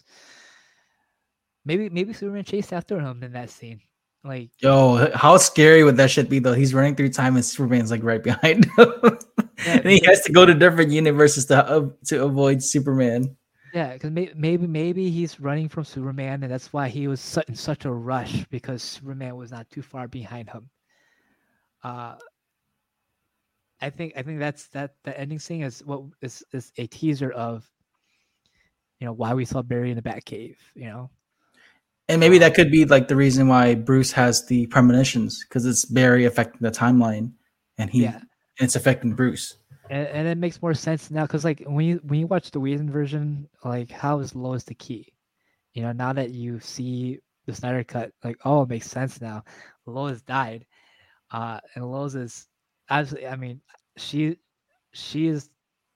Maybe maybe Superman chased after him in that scene. Like, Yo, how scary would that shit be though? He's running through time and Superman's like right behind him. Yeah, and he has to go to different universes to uh, to avoid Superman. yeah, because may, maybe maybe he's running from Superman, and that's why he was su- in such a rush because Superman was not too far behind him. Uh, I think I think that's that the ending scene is what is is a teaser of, you know, why we saw Barry in the Batcave. You know, And maybe that could be like the reason why Bruce has the premonitions because it's Barry affecting the timeline, and he Yeah. and it's affecting Bruce. and, and it makes more sense now because like when you when you watch the Whedon version, like how is Lois the key? You know, now that you see the Snyder cut, like oh, it makes sense now. Lois died, uh, and Lois is absolutely. I mean, she she is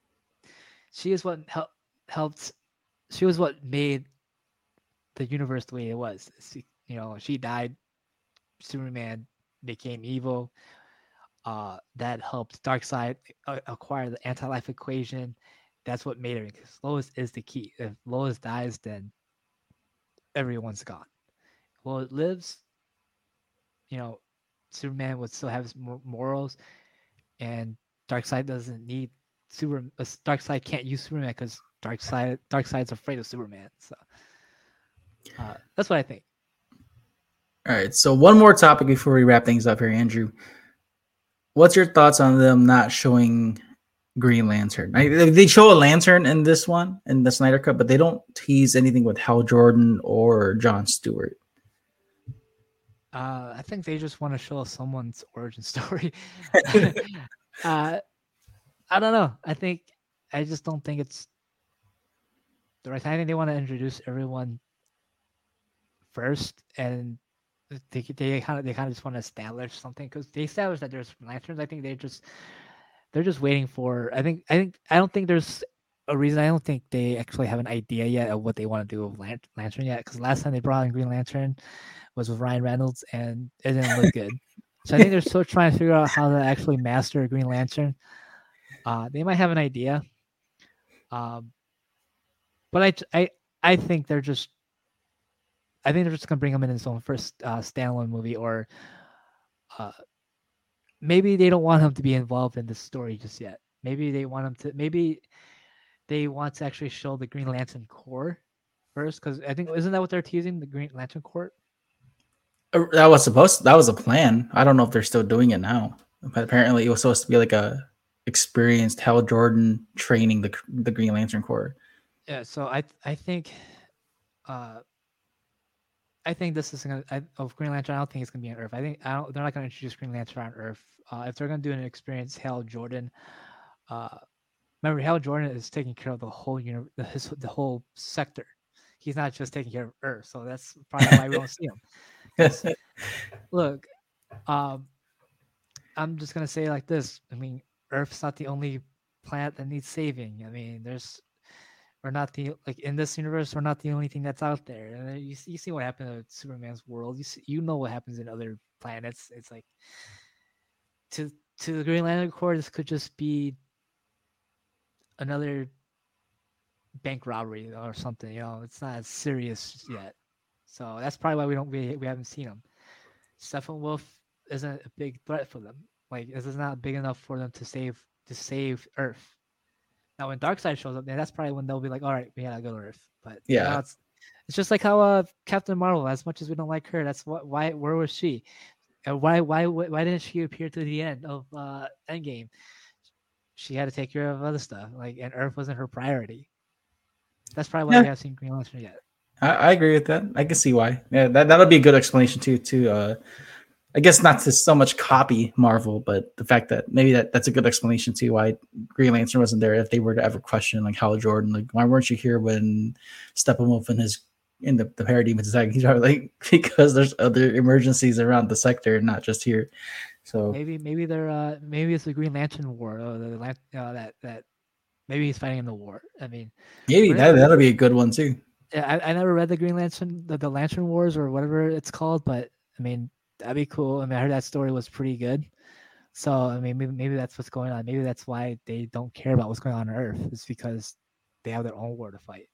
she is what helped helped. She was what made the universe the way it was. She- you know, she died. Superman became evil. Uh, that helped Darkseid a- acquire the anti-life equation. That's what made it. Because Lois is the key. If Lois dies, then everyone's gone. If Lois lives, you know, Superman would still have his mor- morals, and Darkseid doesn't need Super. uh, Darkseid can't use Superman because Darkseid Darkseid's afraid of Superman. So uh, that's what I think. All right, so one more topic before we wrap things up here, Andrew. What's your thoughts on them not showing Green Lantern? I, they show a lantern in this one in the Snyder Cut, but they don't tease anything with Hal Jordan or John Stewart. Uh, I think they just want to show us someone's origin story. uh, I don't know. I think I just don't think it's the right time. I think they want to introduce everyone first, and they they kind of they kind of just want to establish something because they established that there's lanterns. I think they just they're just waiting for. I think I think I don't think there's a reason. I don't think they actually have an idea yet of what they want to do with Lan- Lantern yet. Because last time they brought in Green Lantern was with Ryan Reynolds, and it didn't look good. So I think they're still trying to figure out how to actually master Green Lantern. Uh, they might have an idea, um, but I I I think they're just. I think they're just gonna bring him in his own first uh, standalone movie, or uh, maybe they don't want him to be involved in this story just yet. Maybe they want him to. Maybe they want to actually show the Green Lantern Corps first, because I think isn't that what they're teasing, the Green Lantern Corps? Uh, That was supposed. That was a plan. I don't know if they're still doing it now, but apparently it was supposed to be like a experienced Hal Jordan training the the Green Lantern Corps. Yeah. So I I think, uh, I think this is gonna I, of Green Lantern. I don't think it's gonna be on Earth. I think I don't. They're not gonna introduce Green Lantern on Earth. Uh, if they're gonna do an experience, Hal Jordan. Uh, remember, Hal Jordan is taking care of the whole uni- the his, the whole sector. He's not just taking care of Earth. So that's probably why we don't see him. 'Cause, look, um, I'm just gonna say it like this. I mean, Earth's not the only planet that needs saving. I mean, there's we're not the like in this universe. We're not the only thing that's out there. And you see, you see what happened to Superman's world. You see, you know what happens in other planets. It's like to to the Green Lantern Corps, this could just be another bank robbery or something. You know, it's not as serious yet. So that's probably why we don't we, we haven't seen them. Steppenwolf isn't a big threat for them. Like this is not big enough for them to save to save Earth. Now when Darkseid shows up, then that's probably when they'll be like, all right, we gotta go to Earth. But Yeah. now it's it's just like how uh, Captain Marvel, as much as we don't like her, that's what why where was she? And why why why didn't she appear to the end of uh, Endgame? she had to take care of other stuff. Like, and Earth wasn't her priority. That's probably why Yeah. we haven't seen Green Lantern yet. I, I agree with that. I can see why. Yeah, that that'll be a good explanation too. To uh, I guess not to so much copy Marvel, but the fact that maybe that, that's a good explanation too why Green Lantern wasn't there. If they were to ever question like Hal Jordan, like why weren't you here when Steppenwolf and his in the, the Parademons attack? He's probably like because there's other emergencies around the sector, not just here. So Maybe maybe they're uh maybe it's the Green Lantern War. Or the lan- uh, that that maybe he's fighting in the war. I mean, maybe We're- that that'll be a good one too. yeah, I, I never read the Green Lantern, the, the Lantern Wars or whatever it's called, but I mean that'd be cool. I mean, I heard that story was pretty good. So I mean, maybe maybe that's what's going on. Maybe that's why they don't care about what's going on on Earth. It's because they have their own war to fight.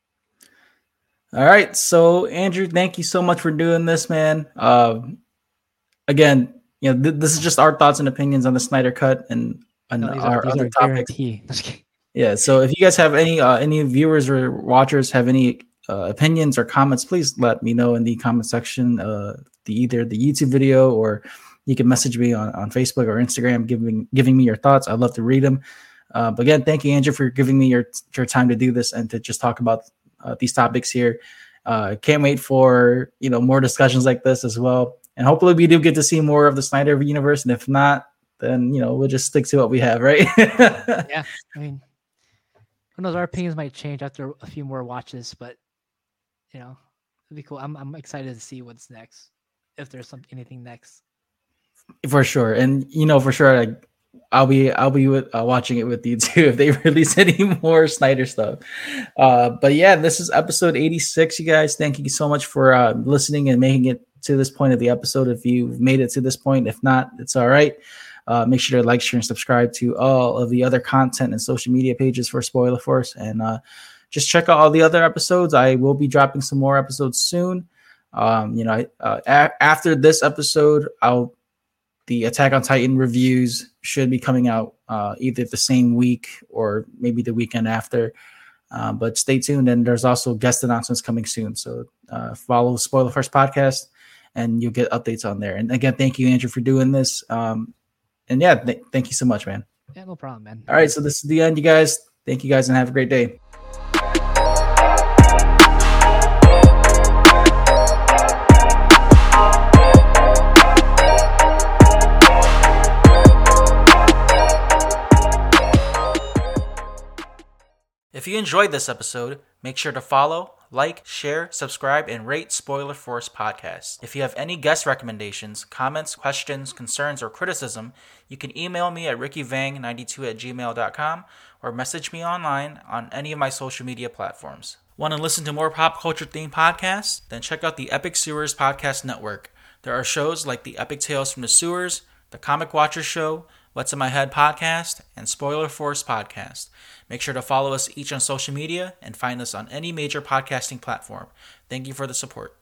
All right. So, Andrew, thank you so much for doing this, man. Um, again, you know, th- this is just our thoughts and opinions on the Snyder Cut and, and No, these our are, these other are topics. guarantee. Just kidding. Yeah. So, if you guys have any uh, any viewers or watchers have any uh, opinions or comments, please let me know in the comment section. Uh, the either the YouTube video or you can message me on, on Facebook or Instagram, giving giving me your thoughts. I'd love to read them. Uh, but again, thank you, Andrew, for giving me your your time to do this and to just talk about uh, these topics here. Uh, can't wait for you know more discussions like this as well, and hopefully we do get to see more of the Snyder universe. And if not, then you know we'll just stick to what we have, right? Yeah, I mean, who knows? Our opinions might change after a few more watches, but you know, it'd be cool. I'm I'm excited to see what's next, if there's some anything next. For sure, and you know for sure, like, I'll be I'll be with, uh, watching it with you too if they release any more Snyder stuff. Uh, but yeah, this is episode eighty-six. You guys, thank you so much for uh, listening and making it to this point of the episode. If you've made it to this point, if not, it's all right. Uh, make sure to like, share, and subscribe to all of the other content and social media pages for Spoiler Force, and uh, just check out all the other episodes. I will be dropping some more episodes soon. Um, you know, I, uh, a- after this episode, I'll the Attack on Titan reviews should be coming out uh, either the same week or maybe the weekend after. Uh, but stay tuned, and there's also guest announcements coming soon. So uh, follow Spoiler First Podcast, and you'll get updates on there. And again, thank you, Andrew, for doing this. Um, and yeah, th- thank you so much, man. Yeah, no problem, man. All right, so this is the end, you guys. Thank you guys, and have a great day. If you enjoyed this episode, make sure to follow, like, share, subscribe, and rate Spoiler Force Podcast. If you have any guest recommendations, comments, questions, concerns, or criticism, you can email me at ricky vang ninety-two at gmail dot com or message me online on any of my social media platforms. Want to listen to more pop culture themed podcasts? Then check out the Epic Sewers Podcast Network. There are shows like the Epic Tales from the Sewers, the Comic Watchers Show, What's in My Head Podcast, and Spoiler Force Podcast. Make sure to follow us each on social media and find us on any major podcasting platform. Thank you for the support.